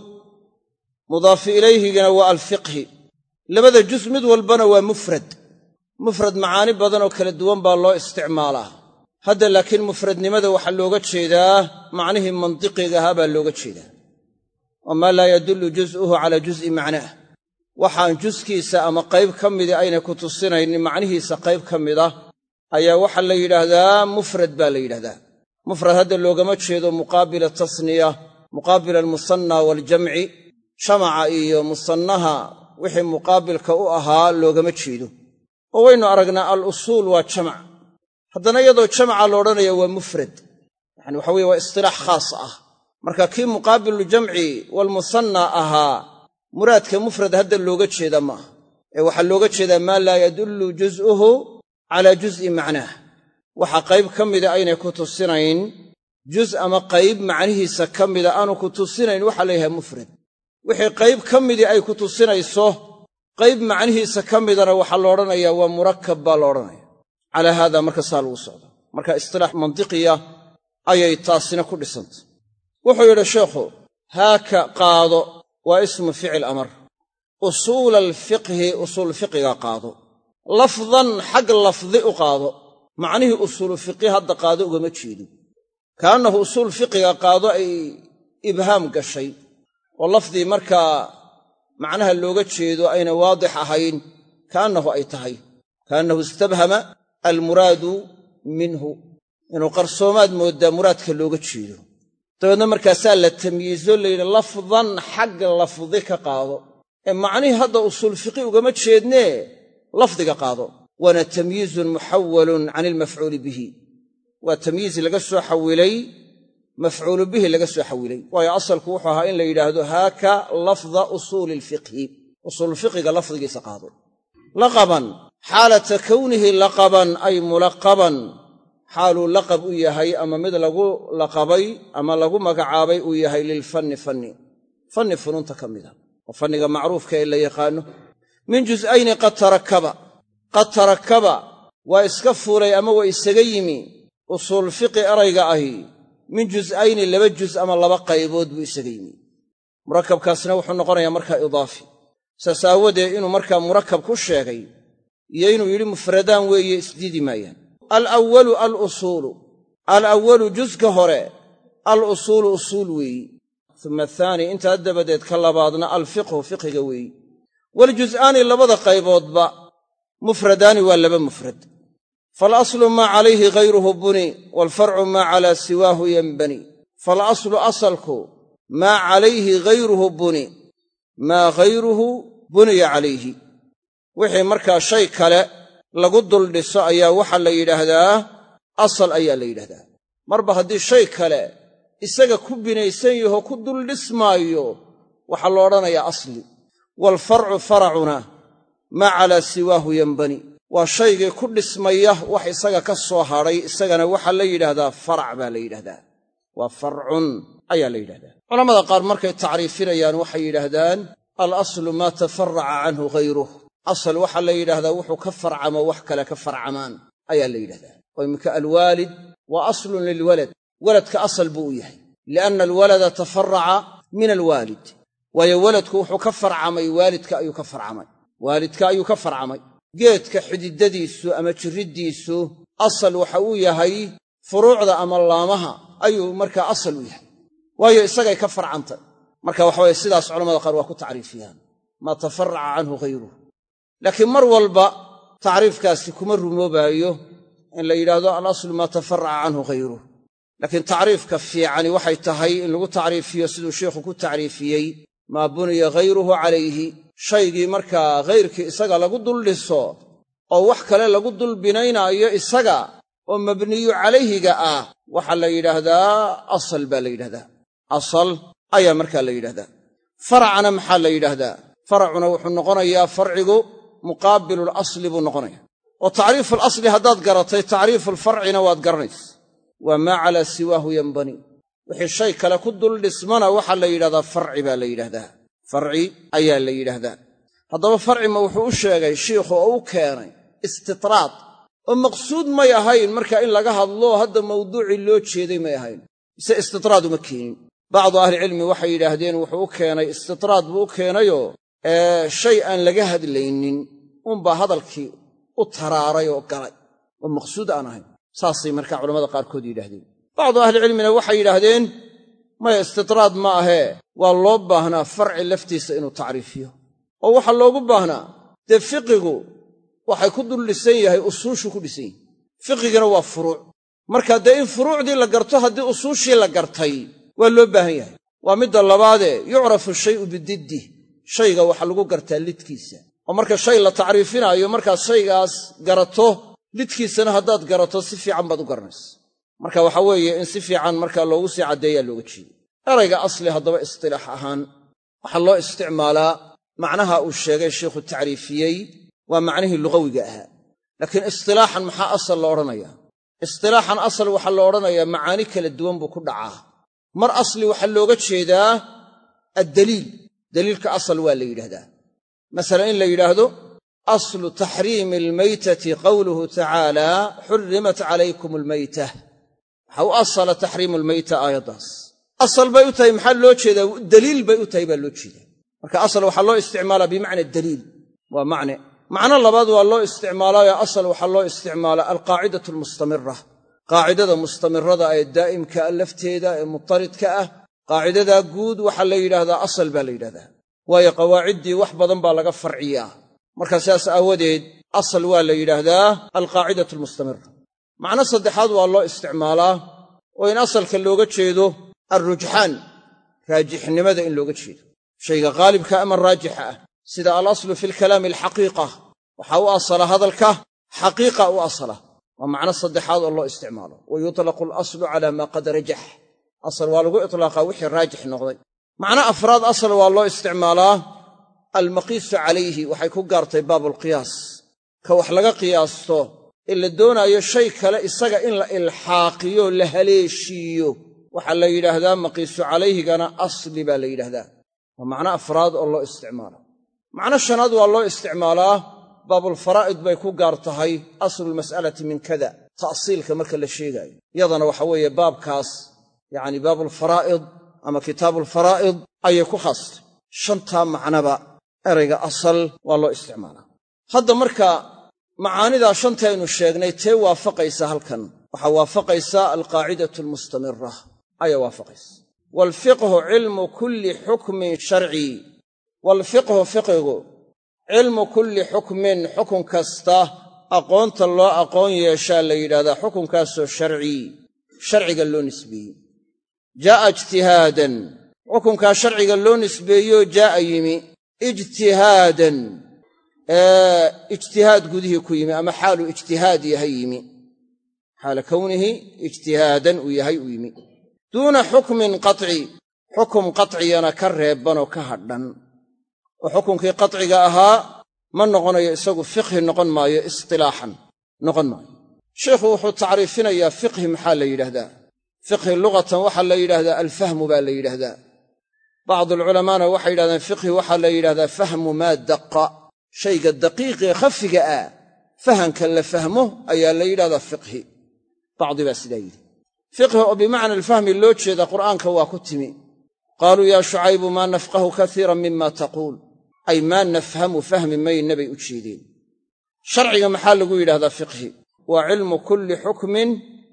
mudaafu ilayhigana waa alfiqhi. labada juz mid walbana waa mufrad. mufrad macaani badan oo kala duwan baa loo isticmaalaa. hadda laakiin mufradnimada waxaa looga jeedaa macnihii mantiqiga ahaa baa looga jeedaa. wamaa laa yadullu juz'uhu calaa juz'i macnaah, waxaan juskiisa ama qayb ka mida aynay ku tusinaynin macnihiisa qayb ka mid ah ayaa waxaa la yidhaahdaa mufrad baa la yidhahdaa. mufrad hadda loogama jeedo muqaabila tasniya, muqaabila almusanna waaljamci, jamaca iyo musannaha wixii muqaabilka u ahaa loogama jeedo. oo waynu aragnaa al-usuul waa jamac, haddana iyadoo jamaca loodhanaya waa mufrad. yacani waxa weye waa istilaax khaas ah. marka kii muqaabiluljamci waalmusanna ahaa muraadka mufrad hadda looga jeeda maaha, ee waxaa looga jeedaa maa laa yadullu juz'uhu calaa juz'i macnaah. waxa qayb ka mida aynay ku tusinayn juz ama qayb macnihiisa ka mida aanu ku tusinayn waxaa la yidhaha mufrad. wixii qayb ka midii ay ku tusinayso qayb macnihiisa ka midana waxaa la odhanayaa waa murakab baa la odhanaya. calaa haada marka saa lagu socdo. marka istilaax mantiqiya ayay taasina ku dhisantay. wuxuu yidhi sheekhu haaka qaado waa ismu ficil amar. usuula alfiqhi usuul fiqiga qaado. lafdan xag lafdi u qaado. macnihii usuulu fiqhi hadda qaado ugama jeedo. kaannahu usuul fiqiga qaado ay ibhaam gashay oo lafdii markaa macnaha looga jeedo ayna waadix ahayn, kaannahu ay tahay. kaannahu istabhama almuraadu minhu, inuu qarsoomaad mooddaa muraadka looga jeedo. dabeedna markaasaa la tamyiizo layidhi lafdan xagga lafdi ka qaado. ee macnihii hadda usuul fiqhi ugama jeednee lafdiga qaado. waana tamyiizun muxawalun can ilmafcuuli bihi. waa tamyiiz laga soo xawilay mafcuulu bihi laga soo xawilay. waayo asalku wuxuu ahaa in la yidhaahdo haaka lafda usuuli lfiqhi. usuulfiqiga lafdigiisa qaado. laqaban xaalata kownihi laqaban ay mulaqaban, xaaluu laqab u yahay ama mid lagu laqabay ama lagu magacaabay uu yahay lilfanni fanni funuunta ka mida oo fanniga macruufka ee la yaqaano. min juz'ayni qad tarakaba waa iska fuulay ama waa isaga yimi usuul fiqi erayga ahi min juz'ayni laba juz ama laba qaybood buu isaga yimi. murakabkaasna wuxuu noqonayaa markaa idaafi. saas aawadeed inuu markaa murakab ku sheegay iyo inuu yidhi mufradaan weeye isdiidi maayaan. alawalu alusuulu. alawalu juzka hore alusuulu usuul weeyi. uma athaani intaa dabadeed ka labaadna alfiqhu fiqhiga weeyi. waljuz'aani labada qayboodba mufradaani waa laba mufrad. faalaslu maa calayhi ghayruhu buni waalfarcu maa calaa siwaahu yanbani. faalaslu asalku maa calayhi ghayruhu buni, maa ghayruhu buniya calayhi. wixii markaa shay kale lagu dul dhiso ayaa waxaa la yidhaahdaa asal ayaa la yidhahdaa. marba haddii shay kale isaga ku binaysan yaho ku dul dhismaayo waxaa lo odhanayaa asli. waalfarcu faracuna maa calaa siwaahu yanbani. waa shaygii ku dhismaya wax isaga ka soo hadhay, isagana waxaa la yidhaahdaa farac baa la yidhahdaa. waa farcun ayaa la yidhahdaa. culammada qaar markay tacriifinayaan waxay yidhaahdaan alaslu maa tafaraca canhu ghayruh. asal waxaa la yidhaahdaa wuxuu ka farcamo wax kale ka farcamaan ayaa la yidhahdaa. oo iminka alwaalid waa aslun lilwalad, waladka asal buu u yahay, lianna alwalada tafaraca min alwaalid. waayo waladku wuxuu ka farcamay waalidka ayuu ka farcamay. geedka xididadiisu ama jirriddiisu asal waxa uu yahay furuucda ama laamaha ayuu markaa asal u yahay, waayo isagay ka farcantay. marka waxa weye sidaas culamada qaar waa ku tacriifiyaan maa tafaraca canhu ghayruh. laakiin mar walba tacriifkaasi kuma rumoobaayo in la yidhaahdo alaslu maa tafaraca canhu ghayruh. laakiin tacriifka fiicani waxay tahay in lagu tacriifiyo siduu sheikhu ku tacriifiyey maa buniya ghayruhu calayhi, shaygii markaa ghayrkii isaga lagu dul dhiso oo wax kale lagu dul binaynaayo isaga oo mabniyu calayhiga ah, waxaa la yidhaahdaa asal baa la yidhahdaa. asal ayaa markaa la yidhahdaa. faracna maxaa la yidhaahdaa? faracuna wuxuu noqonayaa farcigu muqaabilul asli buu noqonaya. oo tacriiful asli haddaad garatay tacriiful farcina waad garanaysa. waa maa calaa siwaahu yanbani, wixii shay kale ku dul dhismana waxaa la yidhahdaa farci baa la yidhahdaa. farci ayaa la yidhaahdaa. haddaba farcima wuxuu u sheegay shiikhu oo u keenay istitraad, oo maqsuud may ahayn marka in laga hadlo hadda mawduucii loo jeeday may ahayn, mise istitraad uma keenin. bacdu ahlicilmi waxay yidhaahdeen wuxuu u keenay istitraad buu u keenayoo shay aan laga hadlaynin unbaa hadalkii u taraaray oo galay oo maqsuud aan ahayn. saasay markaa culammada qaarkood yidhaahdeen. bacdu ahlicilmina waxay yidhaahdeen maya, istitraad ma ahee waa loo baahnaa farci laftiisa inuu tacriifiyo. oo waxaa loogu baahnaa dee fiqigu waxay ku dul dhisan yahay usuushu ku dhisan yahay, fiqigana waa furuuc. marka dee in furuucdii la garto haddii usuushii la gartay waa loo baahan yahay. waa midda labaadee yucrafu shayu bididdi, shayga waxa lagu gartaa lidkiisa. oo marka shay la tacriifinaayo markaad shaygaas garato, lidkiisana haddaad garato si fiican baad u garanaysa. marka waxa weeye in si fiican markaa loogu sii caddeeyaa looga jeedo. erayga asli haddaba istilaax ahaan waxaa loo isticmaalaa macnaha uu sheegay sheikhu tacriifiyey waa macnihii lugawiga ahaa. laakiin istilaaxan maxaa asal la odhanayaa? istilaaxan asal waxaa la odhanayaa macaani kala duwan buu ku dhacaa. mar asli waxaa looga jeedaa addaliil, daliilka asal waa la yidhahdaa. masalan in la yidhaahdo aslu taxriimi almaytati qawluhu tacaala xurrimat calaykum almaytah. waxa u asala taxriimu almayta aayaddaas asal bay u tahay. maxaa loo jeedaa? daliil bay u tahay baa loo jeedaa. marka asal waxaa loo isticmaalaa bimacna daliil, waa macno labaad waa loo isticmaalaayo asal waxaa loo isticmaalaa alqaacidatu almustamira, qaacidada mustamirada ee daa'imka ah lafteeda ee mutaridka ah. qaacidadaa guud waxaa la yidhaahdaa asal baa la yidhahdaa, waayo qawaaciddii wax badan baa laga farciyaa. marka sidaas aawadeed asal waa la yidhaahdaa alqaacidatu almustamira. macno saddexaad waa loo isticmaalaa oo in asalka looga jeedo alrujxaan, raajixnimada in looga jeedo shayga qaalibka ama raajixa ah, sida alaslu fi lkalaami alxaqiiqa, waxaa u asala hadalka xaqiiqa u asala. waa macno saddexaad oo loo isticmaalo. wa yutlaqu alaslu cala maa qad rajax, asal waa lagu iطlaaqaa wixii raajix noqday. macno afraad asal waa loo isticmaalaa almaqiisu calayhi, waxay ku gaartay baabulqiyaas, ka wax laga qiyaasto ee la doonaayo shay kale isaga in la ilxaaqiyo la haleeshiiyo waxaa la yidhaahdaa maqiisu calayhigana asli baa la yidhaahdaa. waa macno afraad oo loo isticmaalo. macno shanaad waa loo isticmaalaa baabulfaraa'id bay ku gaar tahay aslulmas'alati min kada, ta'siilka marka la sheegaayo. iyadana waxa weeye baabkaas yacni baabulfaraa'id ama kitaabulfaraa'id ayay ku khaastay. shantaa macnaba erayga asal waa loo isticmaalaa. hadda marka macaanidaa shantaynu sheegnay tee waafaqaysa halkan? waxaa waafaqaysa alqaacidatu almustamira ayaa waafaqaysa. waalfiqhu cilmu kulli xukmin sharci, waalfiqhu fiqigu cilmu kulli xukmin xukun kasta aqoonta loo aqoon yeeshaa la yidhahdaa xukunkaasoo sharciga loo nisbeeyey. jaa'a ijtihaadan, xukunkaa sharciga loo nisbeeyo jaa'a yimi ijtihaadan, ijtihaad gudihii ku yimi ama xaalu ijtihaad yahay yimi, xaala kownihi ijtihaadan uu yahay uu yimi. duuna xukmin qaطci, xukum qaطciyana ka reebbanoo ka hadhan. oo xukunkii qaطciga ahaa ma noqonayo isagu fiqhi noqon maayo istilaaxan noqon maayo. sheikhu wuxuu tacriifinayaa fiqhi maxaa la yidhaahdaa. fiqhi lughatan waxaa la yidhaahdaa alfahmu baa la yidhaahdaa. bacdu alculamaana waxay yidhahdeen fiqhi waxaa la yidhahdaa fahmu maa daqa, shayga daqiiqee khafiga ah fahanka la fahmo ayaa la yidhahdaa fiqhi. bacdi baa sidaa yidhi. fiqhi oo bimacna alfahmi loo jeeda qur'aanka waa ku timi. qaaluu yaa shucaybu maa nafqahu kaiiran mima taquul, ay maa nafhamu fahmi mayna bay u jeedeen. sharciga maxaa lagu yidhahdaa fiqhi? waa cilmu kulli xukmin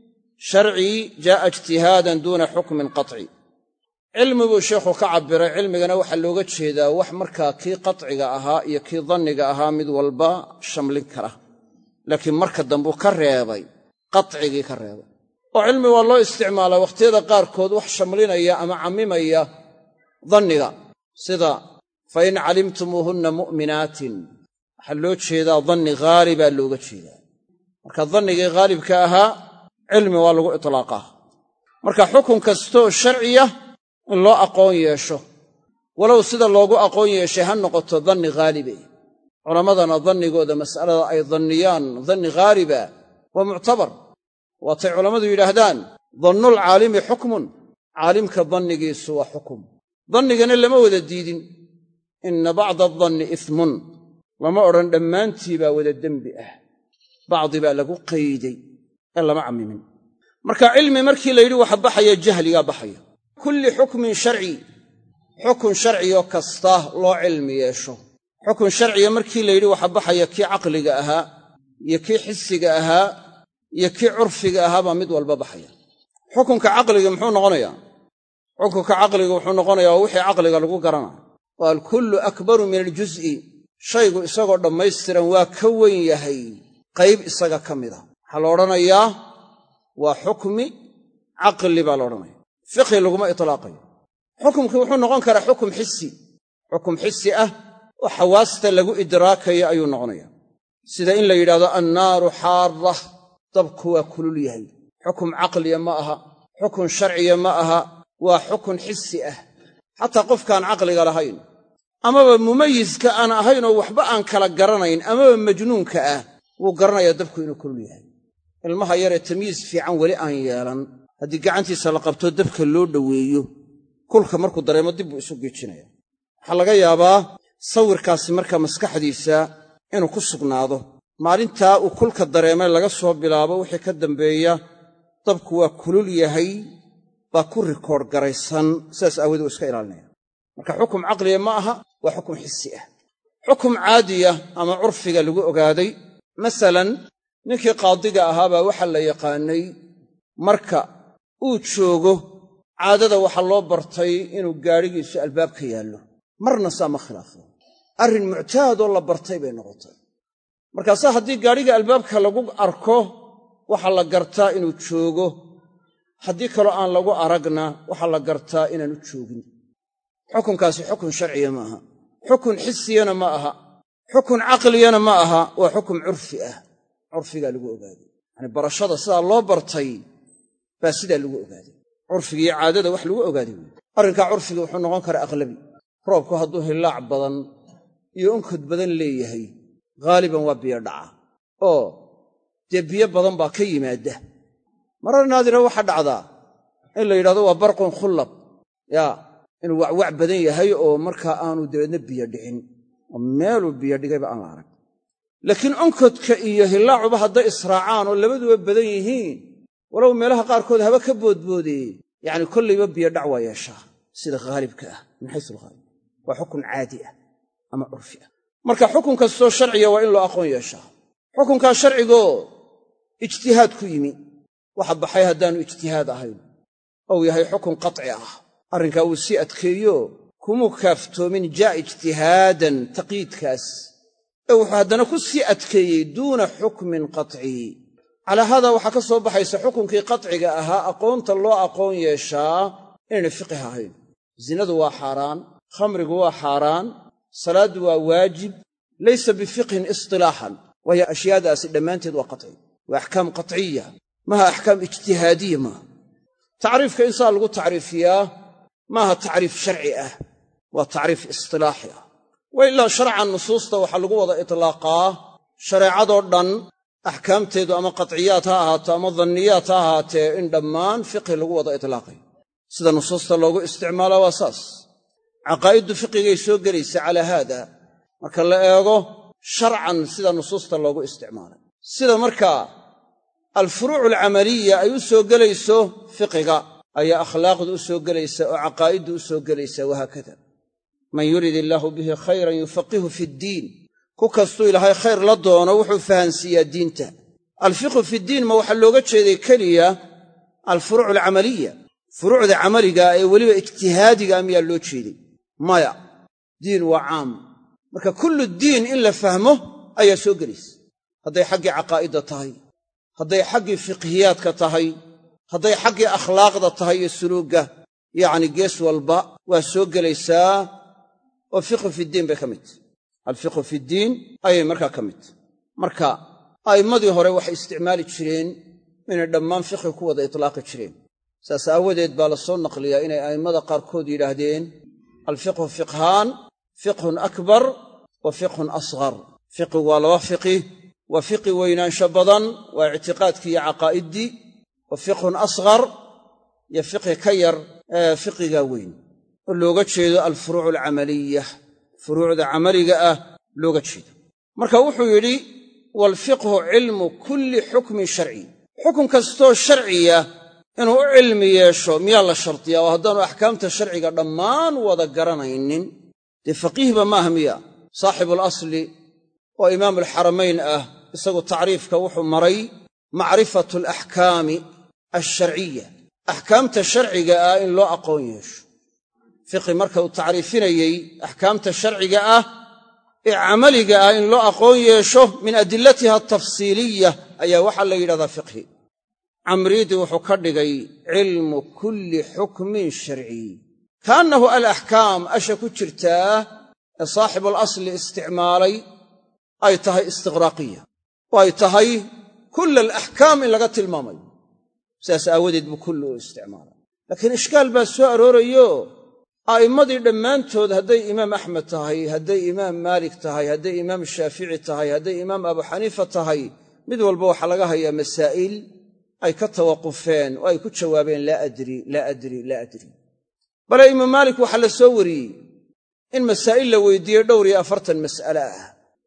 sharci jaa'a ijtihaadan duuna xukmin qaطci. cilmi buu sheikhu ka cabbiray. cilmigana waxaa looga jeedaa wax markaa kii qaطciga ahaa iyo kii danniga ahaa mid walba shamlin kara, laakiin marka dambuu ka reebay qaطcigii ka reebay. oo cilmi waa loo isticmaalaa wakhtiyada qaarkood wax shamlinaya ama cammimaya danniga, sida fa in calimtumuuhunna mu'minaatin, waxaa loo jeedaa danni haalibaa looga jeedaa. marka dannigii haalibka ahaa cilmi waa lagu itlaaqaa. marka xukun kastoo sharciya in loo aqoon yeesho, walow sida loogu aqoon yeeshay ha noqoto danni haalibe. culammadana dannigooda mas'alada ay danniyaan danni haaliba waa muctabar. waatay culammadu yidhaahdaan dannul caalimi xukmun, caalimka dannigiisu waa xukum. dannigana lama wada diidin. inna bacda adanni ismun, lama odhan dhammaantii baa wada dembi ah. bacdi baa lagu qayday ee lama cammimin. marka cilmi markii la yidhi waxa baxaya jahligaa baxaya. kulli xukmin sharci, xukun sharciyo kasta loo cilmi yeesho. xukun sharciya markii la yidhi waxa baxaya kii caqliga ahaa iyo kii xisiga ahaa iyo kii curfiga ahaa baa mid walba baxaya. xukunka caqliga muxuu noqonayaa? xukunka caqliga wuxuu noqonayaa waa wixii caqliga lagu garanayo. waa alkullu akbaru min aljuz'i, shaygu isagoo dhammaystiran waa ka weyn yahay qayb isaga ka mida. waxaa la odhanayaa waa xukmi caqli baa la odhanaya. fiqhi laguma itlaaqayo. xukumkii wuxuu noqon karaa xukum xisi, xukum xisi ah oo xawaasta lagu idraakayo ayuu noqonayaa. sida in la yidhahdo annaaru xaarra, dabku waa kulul yahay. xukum caqliya ma aha, xukun sharciya ma aha, waa xukun xisi ah. xataa qofkaan caqliga lahayn amaba mumayiska aan ahayn oo waxba aan kala garanayn amaba majnuunka ah wuu garanayaa dabku inuu kulul yahay. ilmaha yaree tamyiis fiican weli aan yeelan haddii gacantiisa la qabto dabka loo dhoweeyo, kulka markuu dareemo dib buu isu geejinaya. waxaa laga yaabaa sawirkaasi markaa maskaxdiisa inuu ku sugnaado. maalintaa uu kulka dareemay laga soo bilaabo wixii ka dambeeya dabku waa kulul yahay baa ku rikoodh garaysan, sidaas aawadee uu iska ilaalinaya. marka xukum caqliya ma aha, waa xukum xisi ah. xukum caadiya ama curfiga lagu ogaaday, masalan ninkii qaadiga ahaabaa waxaa la yaqaanay marka uu joogo caadada waxaa loo bartay inuu gaadhigiisu albaabka yaallo. marna saa ma khilaafo. arrin muctaadoo la bartay bay noqotay. markaasaa haddii gaadhiga albaabka lagu arko waxaa la gartaa inuu joogo, haddii kaloo aan lagu aragna waxaa la gartaa inaanu joogin. xukunkaasi xukun sharciya ma aha, xukun xisiyana ma aha, xukun caqliyana ma aha, waa xukun curfi ah. curfigaa lagu ogaaday. yacanii barashada sidaa loo bartay baa sidaa lagu ogaaday. curfiga iyo caadada wax lagu ogaaday wey. arrinkaa curfiga wuxuu noqon karaa aqlabi. roobku hadduu hillaac badan iyo unkod badan leeyahay haaliban waa biyo dhaca oo dee biyo badan baa ka yimaadda. marar naadira waxaa dhacdaa in la yidhahdo waa barqun khullab, inuu wacwac badan yahay oo markaa aanu dabeedna biyo dhicin oo meeluu biyo dhigayba aan la arag. laakiin onkodka iyo hillaacuba hadday israacaan oo labaduba badan yihiin, walow meelaha qaarkood haba ka boodboodee, yacni kollayba biyo dhac waa yeeshaa sida haalibka ah min xaysu alghaalib. waa xukun caadi ah ama curfi ah. marka xukun kastoo sharciya waa in loo aqoon yeeshaa. xukunkaa sharcigoo ijtihaad ku yimi waxa baxay haddaannu ijtihaad ahayn ou yahay xukun qaطci ah, arrinkaa wuu sii adkeeyo kumuu kaaftoomin jaa ijtihaadan taqyiidkaas, ee wuxuu haddana ku sii adkeeyey duuna xukmin qaطci. calaa haadaa waxaa ka soo baxaysa xukunkii qaطciga ahaa aqoonta loo aqoon yeeshaa inaynay fiqih ahayn. zinadu waa xaaraan, khamrigu waa xaaraan, salaaddu waa waajib, laysa bifiqhin isطilaaxan, waayo ashyaadaasi dhammaanteed waa qaطci. waa axkaam qaطciya, maaha axkaam ijtihaadiya maaha. tacriifka in saa lagu tacriifiyaa maaha tacriif sharci ah, waa tacriif istilaaxi ah. wa ilaa sharcan nusuusta waxaa lagu wada itlaaqaa shareecadoo dhan axkaamteedu ama qatciyaad ha ahaato ama danniyaad ha ahaatee in dhammaan fiqhi lagu wada itlaaqay sida nusuusta loogu isticmaalaa waa saas caqaa'iddu fiqigay soo gelaysa calaa haada marka la eego sharcan sida nusuusta loogu isticmaalay sida markaa alfuruucu alcamaliya ay u soo gelayso fiqiga ayaa akhlaaqdu u soo gelaysa oo caqaa'iddu u soo gelaysa wahaakada man yurid illaahu bihi khayran yufaqihu fi ddiin ku kastuu ilaahay khayr la doono wuxuu fahansiiyaa diinta alfiqhu fiddiin ma waxaa looga jeeday keliya alfuruuc alcamaliya furuucda camaliga ee weliba ijtihaadiga miyaa loo jeeday maya diin waa caam marka kullu diin in la fahmo ayaa soo gelaysa hadday xaggii caqaa'idda tahay hadday xaggii fiqhiyaadka tahay hadday xaggii akhlaaqda tahay iyo suluugga yacni gees walba waa soo gelaysaa oo fiqhu fiddiin bay ka mid tahy alfiqhu fiddiin ayay markaa ka mid tahy marka a'immadii hore waxay isticmaali jireen inay dhammaan fiqhi ku wada itlaaqi jireen saas aawadeed baa la soo naqliyaa inay a'immada qaarkood yidhaahdeen alfiqhu fiqhaan fiqhun akbar wa fiqhun asghar fiqigu waa laba fiqi waa fiqi weynaansho badan waa ictiqaadkii iyo caqaa'iddii wa fiqhun asghar iyo fiqhi ka yar fiqigaa weyn oo looga jeedo alfuruuc alcamaliya furuucda camaliga ah looga jeedo marka wuxuu yidhi waalfiqhu cilmu kulli xukmin sharci xukun kastoo sharciya inuu u cilmi yeesho miyaa la shardiyaa oo haddaanu axkaamta sharciga dhammaan wada garanaynin dee faqiihba maaha miya saaxibulasli oo imaamulxaramayn ah isagu tacriifka wuxuu maray macrifatu alaxkaami alsharciya axkaamta sharciga ah in loo aqoon yeesho fiqi marka uu tacriifinayey axkaamta sharciga ah ee camaliga ah in loo aqoon yeesho min adillatiha altafsiiliya ayaa waxaa la yidhahdaa fiqhi camriidi wuxuu ka dhigay cilmu kulli xukmin sharciy kaannahu alaxkaam asha ku jirtaa ee saaxibulasli isticmaalay ay tahay istiqraaqiya oo ay tahay kulla alaxkaam in laga tilmaamayo sidaas aawadeed buu kulli u isticmaalay laakiin ishkaal baa soo aroorayo a'immadii dhammaantood hadday imaam axmed tahay hadday imaam maalik tahay hadday imaam shaafici tahay hadday imaam abu xaniifa tahay mid walba waxaa laga hayaa masaa'il ay ka tawaqufeen oo ay ku jawaabeen laa adri laa adri laa adri bale imaam maalik waxaa la soo wariyey in masaa'il la weydiiyey 40 mas'ale ah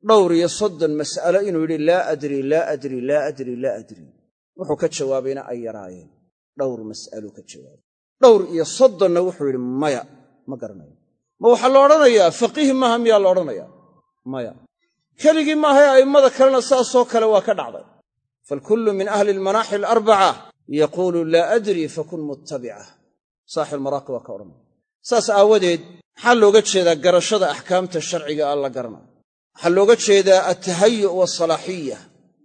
30 mas'alo inuu yidhi laa adri laa adri laa adri laa adri wuxuu ka jawaabayna ay yaraayeen dhowr mas'alo ka jawaabay 30na wuxuu yidhi maya ma garanayo ma waxaa la odhanayaa faqiih maaha miyaa la odhanayaa maya keligii maahae a'immada kalena saasoo kale waa ka dhacday falkullu min ahli almanaaxi alarbaca yaquulu laa adri fakun muttabica saaxib almaraaqi waa ka odhanaya saas aawadeed maxaa looga jeedaa garashada axkaamta sharciga ah la garanayo waxaa looga jeedaa altahayu' waasalaaxiya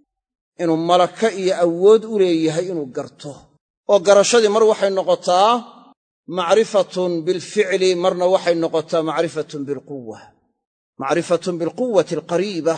inuu malaka iyo awood u leeyahay inuu garto oo garashadii mar waxay noqotaa macrifatun bilficli marna waxay noqotaa macrifatun bilquwa macrifatun bilquwati alqariiba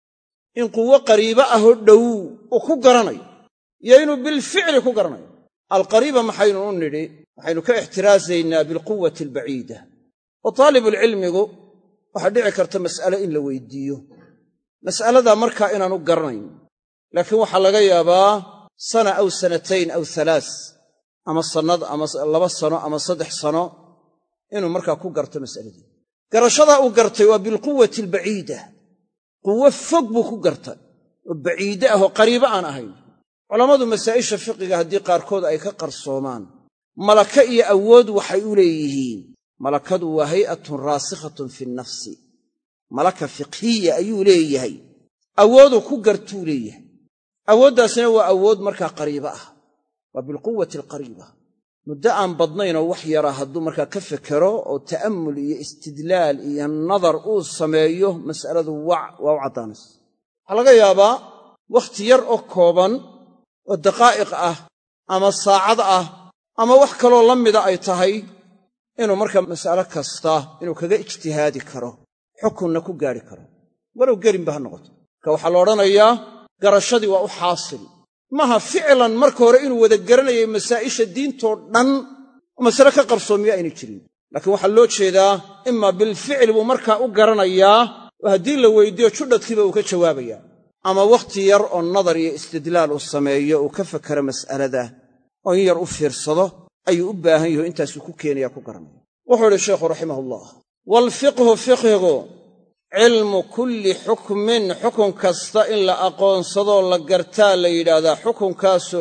in quwo qariiba ahoo dhow uu ku garanayo iyo inuu bilficli ku garanayo alqariiba maxaynu u nidhi waxaynu ka ixtiraasaynaa bilquwati albaciida oo taalibulcilmigu waxaa dhici karta mas'ale in la weydiiyo mas'aladaa markaa inaanu garanayn laakiin waxaa laga yaabaa sana aw sanatayn aw alaas ama sannad ama 2 sano ama 3 sano inuu markaa ku garto mas'aladii garashadaa uu gartay waa bilquwati albaciida quwo fog buu ku gartay oo baciide ah oo qariibo aan ahayn culammadu masaa'isha fiqiga haddii qaarkood ay ka qarsoomaan malaka iyo awood waxay u leeyihiin malakadu waa hay'atun raasikhatun fi nnafsi malaka fiqhiya ayuu leeyahay awooduu ku gartuu leeyahay awooddaasina waa awood markaa qariibo ah waa bilquwati alqariiba muddo aan badnaynoo wax yara hadduu markaa ka fekero oo ta'ammul iyo istidlaal iyo nadar uu sameeyo mas'aladu waa u caddaanaysa waxaa laga yaabaa wakhti yar oo kooban oo daqaa'iq ah ama saacad ah ama wax kaloo la mida ay tahay inuu markaa mas'alo kasta inuu kaga ijtihaadi karo xukunna ku gaadhi karo walow gelinba ha noqoto marka waxaa la odhanayaa garashadii waa u xaasil maaha ficlan marka hore inuu wada garanayay masaa'isha diintoo dhan oo masale ka qarsoomiyo aynay jirin laakiin waxaa loo jeedaa imaa bilficli buu markaa u garanayaa oo haddii la weydiiyo judhadkiiba uu ka jawaabayaa, ama wakhti yar oo nadar iyo istidlaal uu sameeyo uu ka fakero mas'alada oo in yar u fiirsado ayuu u baahan yaho intaasuu ku keenaya ku garanaya. wuxuu idhi sheekhu raximahullah, waalfiqhu fiqhigu cilmu kulli xukmin xukun kasta in la aqoonsadoo la gartaa la yidhaahdaa xukunkaasoo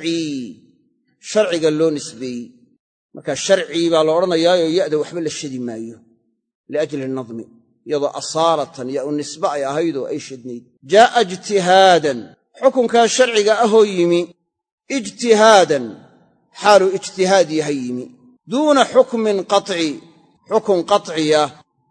sharciga loo nisbeeyey. marka sharcii baa la odhanayaayoo ya'da waxba la shadi maayo liajli nadmi, iyadoo asaalatan ya u nisbe ay ahaydoo ay shadnayd. jaa'a ijtihaadan, xukunkaa sharciga ahoo yimi ijtihaadan xaaluu ijtihaad yahay yimi, duuna xukmin qaطci, xukun qaطciya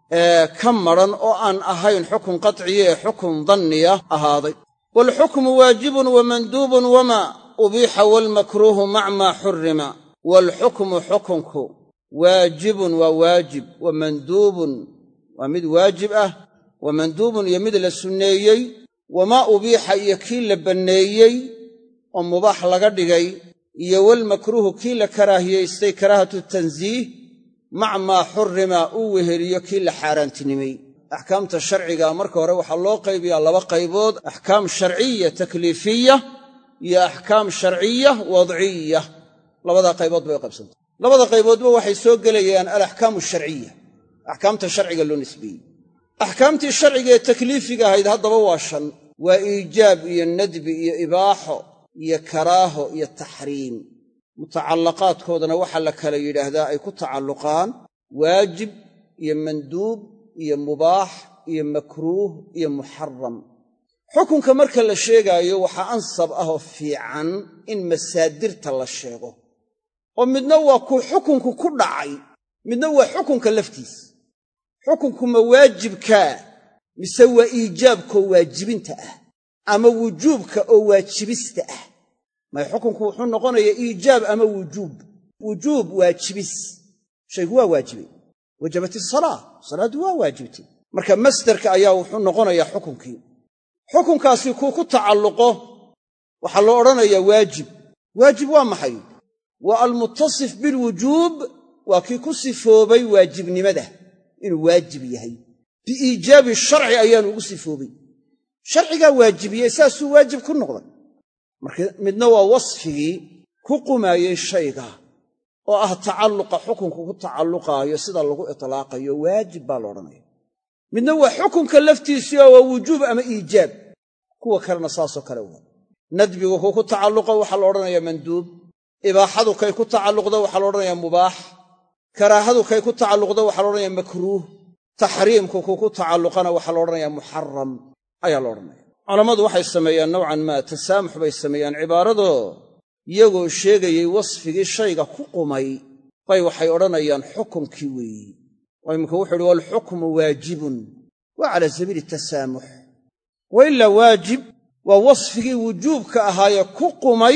ka madran oo aan ahayn xukun qaطciya ee xukun danniya ahaaday. waalxukmu waajibun wamanduubun wamaa ubiixa waalmakruuhu mac maa xurrima. waalxukmu xukunku waajibun waa waajib, wa manduubun waa mid waajib ah, wa manduubun iyo mid la sunneeyey, wamaa ubiixa iyo kii la banneeyey oo mubaax laga dhigay, iyo walmakruuhu kii la karaahiyaystay karaahatu tansiih mac maa xurrima uu weheliyo kii la xaaraantinimay. axkaamta sharciga marka hore waxaa loo qaybiyaa laba qaybood: axkaam sharciya takliifiya iyo axkaam sharciya wadciya. labadaa qaybood bay u qaybsantay. labada qayboodba waxay soo gelayaan alaxkaamu sharciya, axkaamta sharciga loo nisbeeyey. axkaamtii sharciga ee takliifiga ahayd haddaba waa 5: waa iijaab iyo nadbi iyo ibaaxo iyo karaaho iyo taxriim. mutacallaqaadkoodana waxaa la kala yidhaahdaa ay ku tacalluqaan waajib iyo manduub iyo mubaax iyo makruuh iyo muxaram. xukunka marka la sheegaayo waxaa ansab ah oo fiican in masaadirta la sheego, oo midna waa ku xukunku ku dhacay, midna waa xukunka laftiis. xukunku ma waajibkaa mise waa iijaabkoo waajibinta ah, ama wujuubka oo waajibista ah? may xukunku wuxuu noqonayaa iijaab ama wujuub. wujuub waajibis, shaygu waa waajibay, wajabat isalaa, salaaddu waa waajibtay. marka masdarka ayaa wuxuu noqonayaa xukunkii. xukunkaasi kuu ku tacalluqo waxaa loo odhanayaa waajib. waajib waa maxay? waa almuttasif bilwujuub, waa kii ku sifoobay waajibnimada inuu waajib yahay. biiijaabi sharci ayaanu ugu sifoobay, sharcigaa waajibiyey, saasuu waajib ku noqday. marka midna waa wasfigii ku qumaayey shayga oo ah tacalluqa xukunku ku tacalluqaayo sida lagu itlaaqayo waajib baa la odhanaya. midna waa xukunka laftiisii oo waa wujuub ama iijaab. kuwa kalena saasoo kale waa. nadbigu kuu ku tacalluqa waxaa la odhanayaa manduub, ibaaxadu kay ku tacalluqda waxaa la odhanayaa mubaax, karaahadu kay ku tacalluqda waxaa la odhanayaa makruuh, taxriimku kuu ku tacalluqana waxaa la odhanayaa muxaram ayaa la odhanaya. culammadu waxay sameeyaan nowcan maa tasaamux bay sameeyaan cibaaradoo iyagoo sheegayey wasfigii shayga ku qumay bay waxay odhanayaan xukunkii weeyi. oo iminka wuxuu uhi waalxukmu waajibun, waa calaa sabiili tasaamux. wa ilaa waajib waa wasfigii wujuubka ahaayee ku qumay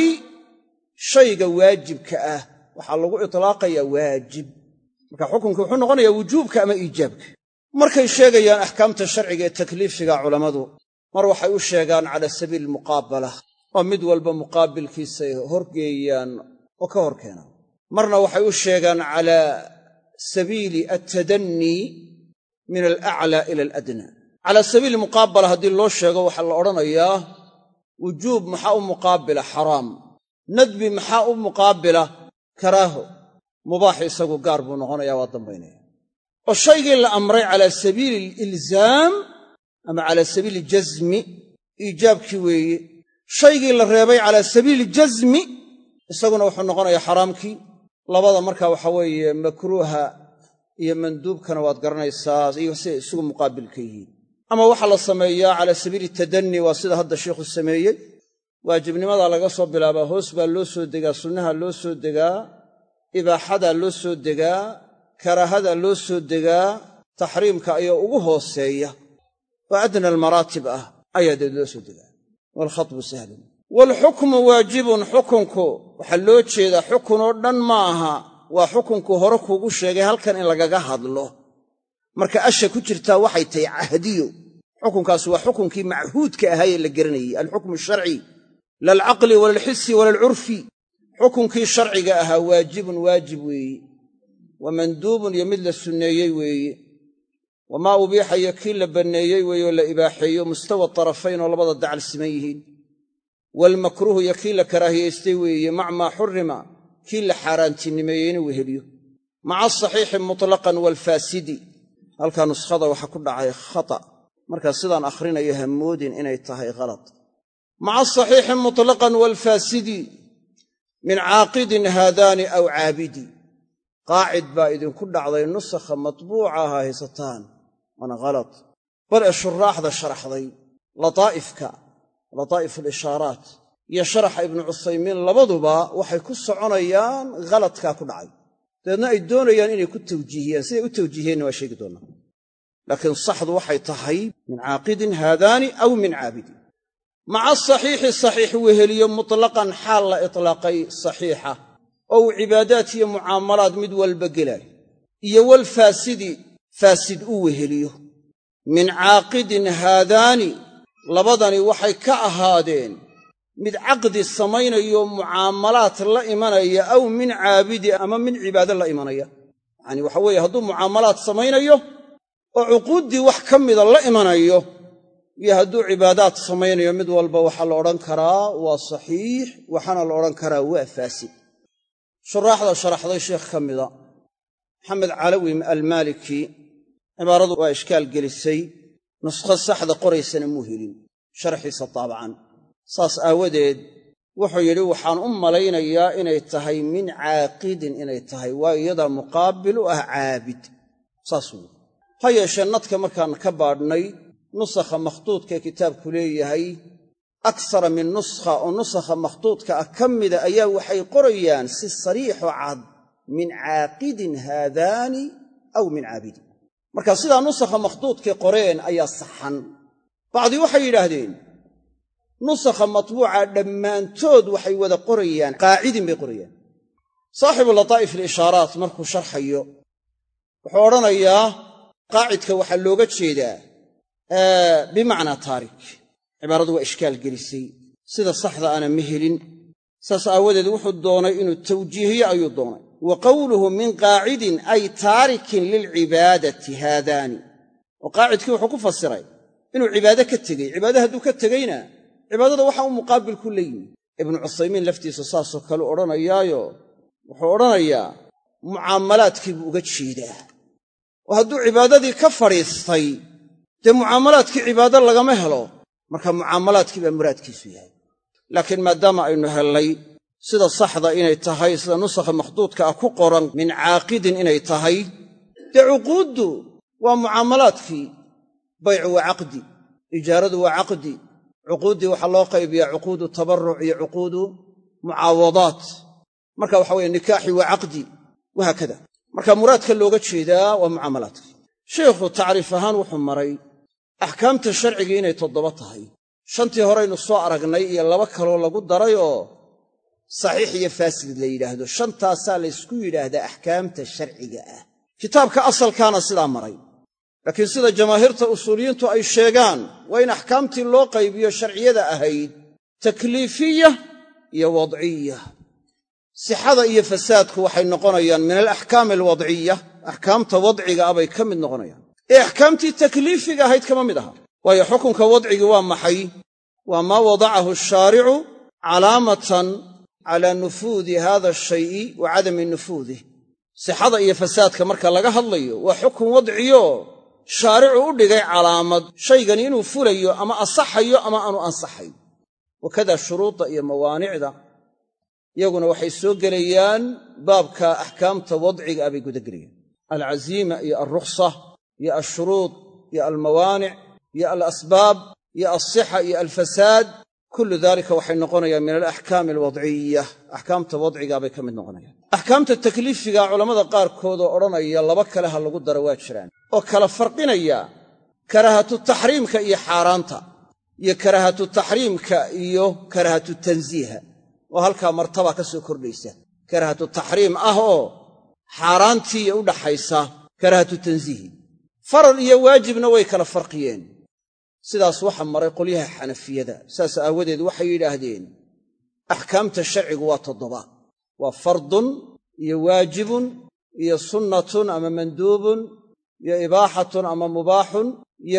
shayga waajibka ah, waxaa lagu itlaaqayaa waajib. marka xukunkii wuxuu noqonayaa wujuubka ama iijaabka. markay sheegayaan axkaamta sharciga ee takliifiga culammadu mar waxay u sheegaan cala sabiili muqaabala, oo mid walba muqaabilkiisay horgeeyaan oo ka hor keenaan. marna waxay u sheegaan calaa sabiili attadannii min alaclaa ila aladnaa. calaa sabiili muqaabala haddii loo sheego waxaa la odhanayaa wujuub maxaa u muqaabila xaraam, nadbi maxaa u muqaabila karaaho, mubaax isagu gaar buu noqonayaa, waa dambaynaya. oo shaygii la amray calaa sabiili alilzaam ama calaa sabiili jazmi iijaabkii weeye. shaygii la reebay calaa sabiili jazmi isaguna wuxuu noqonayaa xaraamkii. labada markaa waxaa weeye makruuha iyo manduubkana waad garanaysaa iyo siday isugu muqaabilka yihiin. ama waxaa la sameeyaa calaa sabiili tadanni, waa sida hadda sheikhu sameeyey. waajibnimadaa laga soo bilaabaa, hoos baa loo soo degaa, sunnaha loo soo degaa, ibaaxadaa loo soo degaa, karaahadaa loo soo degaa, taxriimka ayaa ugu hooseeya oo adna almaraatib ah ayaa deed loo soo degaa. waalkhatbu sahlun. waalxukmu waajibun, xukunku waxaa loo jeedaa xukun oo dhan ma aha, waa xukunku hore kuugu sheegay halkan in lagaga hadlo. marka asha ku jirtaa waxay tahay cahdiyo. xukunkaas waa xukunkii machuudka ahaayee la garanayey, alxukmu sharci laalcaqli wala alxisi wala alcurfi. xukunkii sharciga ahaa waajibun waajib weeye, wa manduubun iyo mid la sunneeyey weeye wamaa ubiixa iyo kii la banneeyey weeye oo la ibaaxeeyo mustawa tarafayn oo labada dacal siman yihiin waalmakruuhu iyo kii la karaahiyaystay weeye mac maa xurrima kii la xaaraantinimeeyey inuu weheliyo maca asaxiixi mutlaqan waalfaasidi halkaa nuskhada waxaa ku dhacay khata markaa sidaan akhrinayo hamoodin inay tahay khalad maca asaxiixi mutlaqan waalfaasidi min caaqidin haadaani aw caabidi qaacid baa idinku dhacday nusakha matbuuca ha haysataan waana khalad bal ee shuraaxda sharaxday lataa'ifu alishaaraat iyo sharaxa ibnu cuthaymiin labaduba waxay ku soconayaan khaladkaa ku dhacay dabeedna ay doonayaan inay ku tawjiihiyaan siday u tawjiihiyeenna waa sheegi doonnaa laakiin saxdu waxay tahay min caaqidin haadaani aw min caabidin maca asaxiixi saxiix weheliyo mutlaqan xaal la itlaaqay saxiixa oo uu cibaadaad iyo mucaamalaad mid walba gelaayo iyo walfaasidi faasid u weheliyo min caaqidin haadaani labadani waxay ka ahaadeen mid caqdi samaynayo mucaamalaad la imanaya aw min caabidi ama min cibaado la imanaya yacanii waxa weeye hadduu mucaamalaad samaynayo oo cuquuddii wax ka mida la imanayo iyo hadduu cibaadaad samaynayo mid walba waxaa la odhan karaa waa saxiix waxaana la odhan karaa waa faasid shuraaxda sharaxday sheekh ka mida maxamed calawi almaaliki cibaaradu waa ishkaal gelisay nuskho saxda qoraysana muu helin sharxiisa taabacan saas aawadeed wuxuu yidhi waxaan u malaynayaa inay tahay min caaqidin inay tahay waa iyadaa muqaabil u ah caabid saas wuu ha yeeshee nadka markaan ka baadhnay nusakha makhtuudkaee kitaabku leeyahay aksara min nuskha oo nusakha makhtuudka ah ka mida ayaa waxay qorayaan si sariixoo cad min caaqidin haadaani aw min caabidin marka sidaa nusakha makhtuudkay qoreen ayaa saxan bacdi waxay yidhaahdeen nusakha matbuuca dhammaantood waxay wada qorayaan qaacidin bay qorayaan saaxibu lataa'if alishaaraat markuu sharxayo wuxuu odhanayaa qaacidka waxaa looga jeedaa bimacnaa taarik cibaaradu waa ishkaal gelisay sida saxda ana ma helin saas aawadeed wuxuu doonay inuu tawjiihiyo ayuu doonay wa qowluhu min qaacidin ay taarikin lilcibaadati haadaani oo qaacidkii wuxuu ku fasiray inuu cibaado ka tegey cibaado hadduu ka tegeyna cibaadada waxaa u muqaabil ku leeyimi ibnu cuthaymiin laftiisa saasoo kale odhanayaayo wuxuu odhanayaa mucaamalaadkii buu uga jeedaa oo hadduu cibaadadii ka fadhiistay dee mucaamalaadkii cibaado lagama helo marka mucaamalaadkii baa muraadkiisu yahay laakiin maadaama aynu hellay sida saxda inay tahay sida nusakha makhduudka ah ku qoran min caaqidin inay tahay dee cuquuddu waa mucaamalaadkii baycu waa caqdi ijaaradu waa caqdi cuquuddii waxaa loo qaybiyaa cuquudu tabarruc iyo cuquudu mucaawadaat marka waxa weye nikaaxi waa caqdi wahaakada marka muraadka looga jeedaa waa mucaamalaadkii sheikhu tacriif ahaan wuxuu maray axkaamta sharcigii inay 7 tahay shantii horeynu soo aragnay iyo 2 kaloo lagu daray oo saxiix iyo faasid la yidhaahdo shantaasaa laysku yidhaahdaa axkaamta sharciga ah kitaabka asalkaana sidaa maray laakiin sida jamaahiirta usuuliyiintu ay sheegaan waa in axkaamtii loo qaybiyo sharciyada ahayd takliifiya iyo wadciya sixada iyo fasaadku waxay noqonayaan min alaxkaam alwadciya axkaamta wadciga ah bay ka mid noqonayaan ee axkaamtii takliifiga ahayd kama mid aha waayo xukunka wadcigii waa maxay waa maa wadacahu ashaaricu calaamatan calaa nufuudi haada ashay'i wa cadami nufuudih sixada iyo fasaadka marka laga hadlayo waa xukun wadciyo shaaricu u dhigay calaamad shaygani inuu fulayo ama asaxayo ama aanu ansaxayn wakada shuruudda iyo mawaanicda iyaguna waxay soo gelayaan baabka axkaamta wadciga ah bay gudagelayaan alcaziima iyo alrukhsa iyo alshuruud iyo almawaanic iyo alasbaab iyo alsixa iyo alfasaad kullu daalika waxay noqonayaan min alaxkaami alwadciya axkaamta wadcigaa bay ka mid noqonayaan axkaamta takliifiga culammada qaarkood oo odhanaya 2 kale ha lagu daro waa jiraan oo kala farqinaya karaahatu taxriimka iyo xaaraanta iyo karaahatu taxriimka iyo karaahatu tansiiha oo halkaa martaba ka soo kordhaysa karaahatu taxriim ah oo xaaraantii u dhaxaysa karaahatu tansiihi faral iyo waajibna way kala farqiyeen sidaas waxa maray qolyaha xanafiyada saas aawadeed waxay yidhaahdeen axkaamta sharcigu waa 7 waa fardun iyo waajibun iyo sunnatun ama manduubun iyo ibaaxatun ama mubaaxun iyo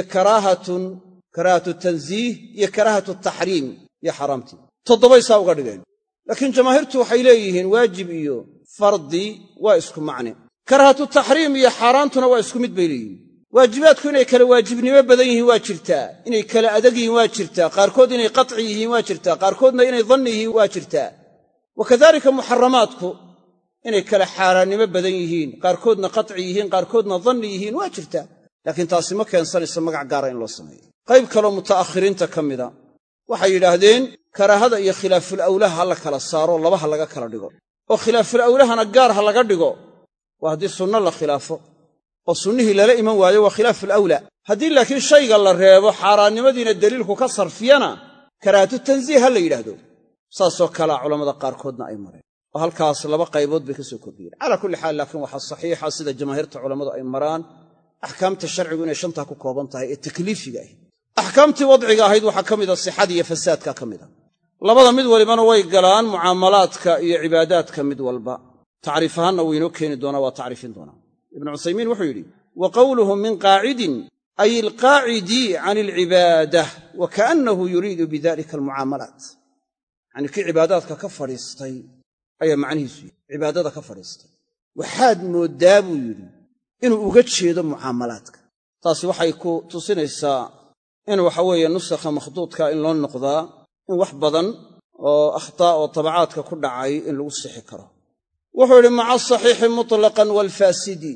karaahatu tanziih iyo karaahatu taxriim iyo xaaraamtii 7 saa uga dhigeen laakiin jamaahiirtu waxay leeyihiin waajib iyo fardi waa isku macne karaahatu taxriim iyo xaaraantuna waa isku mid bay leeyihiin waajibaadku inay kala waajibnimo badan yihiin waa jirtaa inay kala adag yihiin waa jirtaa qaarkood inay qatci yihiin waa jirtaa qaarkoodna inay dhanni yihiin waa jirtaa wakadaalika muxaramaadku inay kala xaaraannimo badan yihiin qaarkoodna qatci yihiin qaarkoodna dhanni yihiin waa jirtaa laakiin taasi ma keensanayso magac gaara in loo sameeyo qayb kaloo muta'akhiriinta ka mida waxay yidhaahdeen karaahada iyo khilaaful awlaha ha la kala saaro laba ha laga kala dhigo oo khilaaful awlahana gaar ha laga dhigo waa haddii sunno la khilaafo oo sunnihii lala iman waayo waa khilaaful awlaa haddii laakiin shayga la reebo xaaraannimadiina daliilku ka sarfiyana karaahatu tansiih ha la yidhaahdo saasoo kalea culammada qaarkoodna ay mareen oo halkaas laba qaybood bay ka soo kordhiyeen calaa kulli xaal laakiin waxaa saxiixa sida jamaahiirta culammadu ay maraan axkaamta sharcigu inay shantaa ku kooban tahay ee takliifiga ahayd axkaamtii wadciga ahayd waxaa ka mida sixadii iyo fasaadka ka mida labada mid walibana way galaan mucaamalaadka iyo cibaadaadka mid walba tacriif ahaanna wuu inoo keeni doonaa waa tacriifin doonaa ibnu cuthaymiin wuxuu yidhi wa qawluhu min qaacidin ay alqaacidi can alcibaadah wa kaannahu yuriidu bidalika almucaamalaat yacnii kii cibaadaadka ka fadhiistay ayaa macnihiisu yidhi cibaadada ka fadhiistay waxaad mooddaa buu yidhi inuu uga jeedo mucaamalaadka taasi waxay ku tusinaysaa in waxa weeye nusakha makhduudka in loo noqdaa in wax badan oo akhtaa oo tabacaadka ku dhacay in lagu sixi karo wuxuu yidhi maca asaxiixi mutlaqan waalfaasidi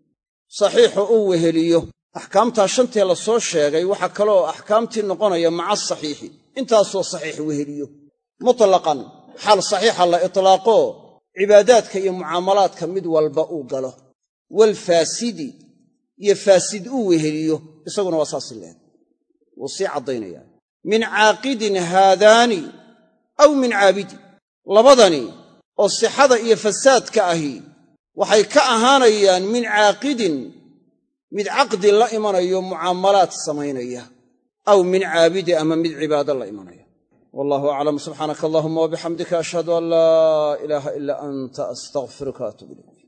saxiixu uu weheliyo axkaamtaa shantee la soo sheegay waxaa kaloo axkaamtii noqonaya maca asaxiixi intaasoo saxiix weheliyo mutlaqan xaal saxiixa la itlaaqo cibaadaadka iyo mucaamalaadka mid walba uu galo waalfaasidi iyo faasid uu weheliyo isaguna waa saasi leeg wuu sii caddaynayaa min caaqidin haadaani aw min caabidin labadani oo sixada iyo fasaadka ahi waxay ka ahaanayaan min caaqidin mid caqdi la imanayo mucaamalaad samaynaya aw min caabidi ama mid cibaado la imanaya wallahu aclam subxaanaka allahuma wabixamdika ashhadu an laa ilaaha ilaa anta astaghfiruka waatuubu ilayk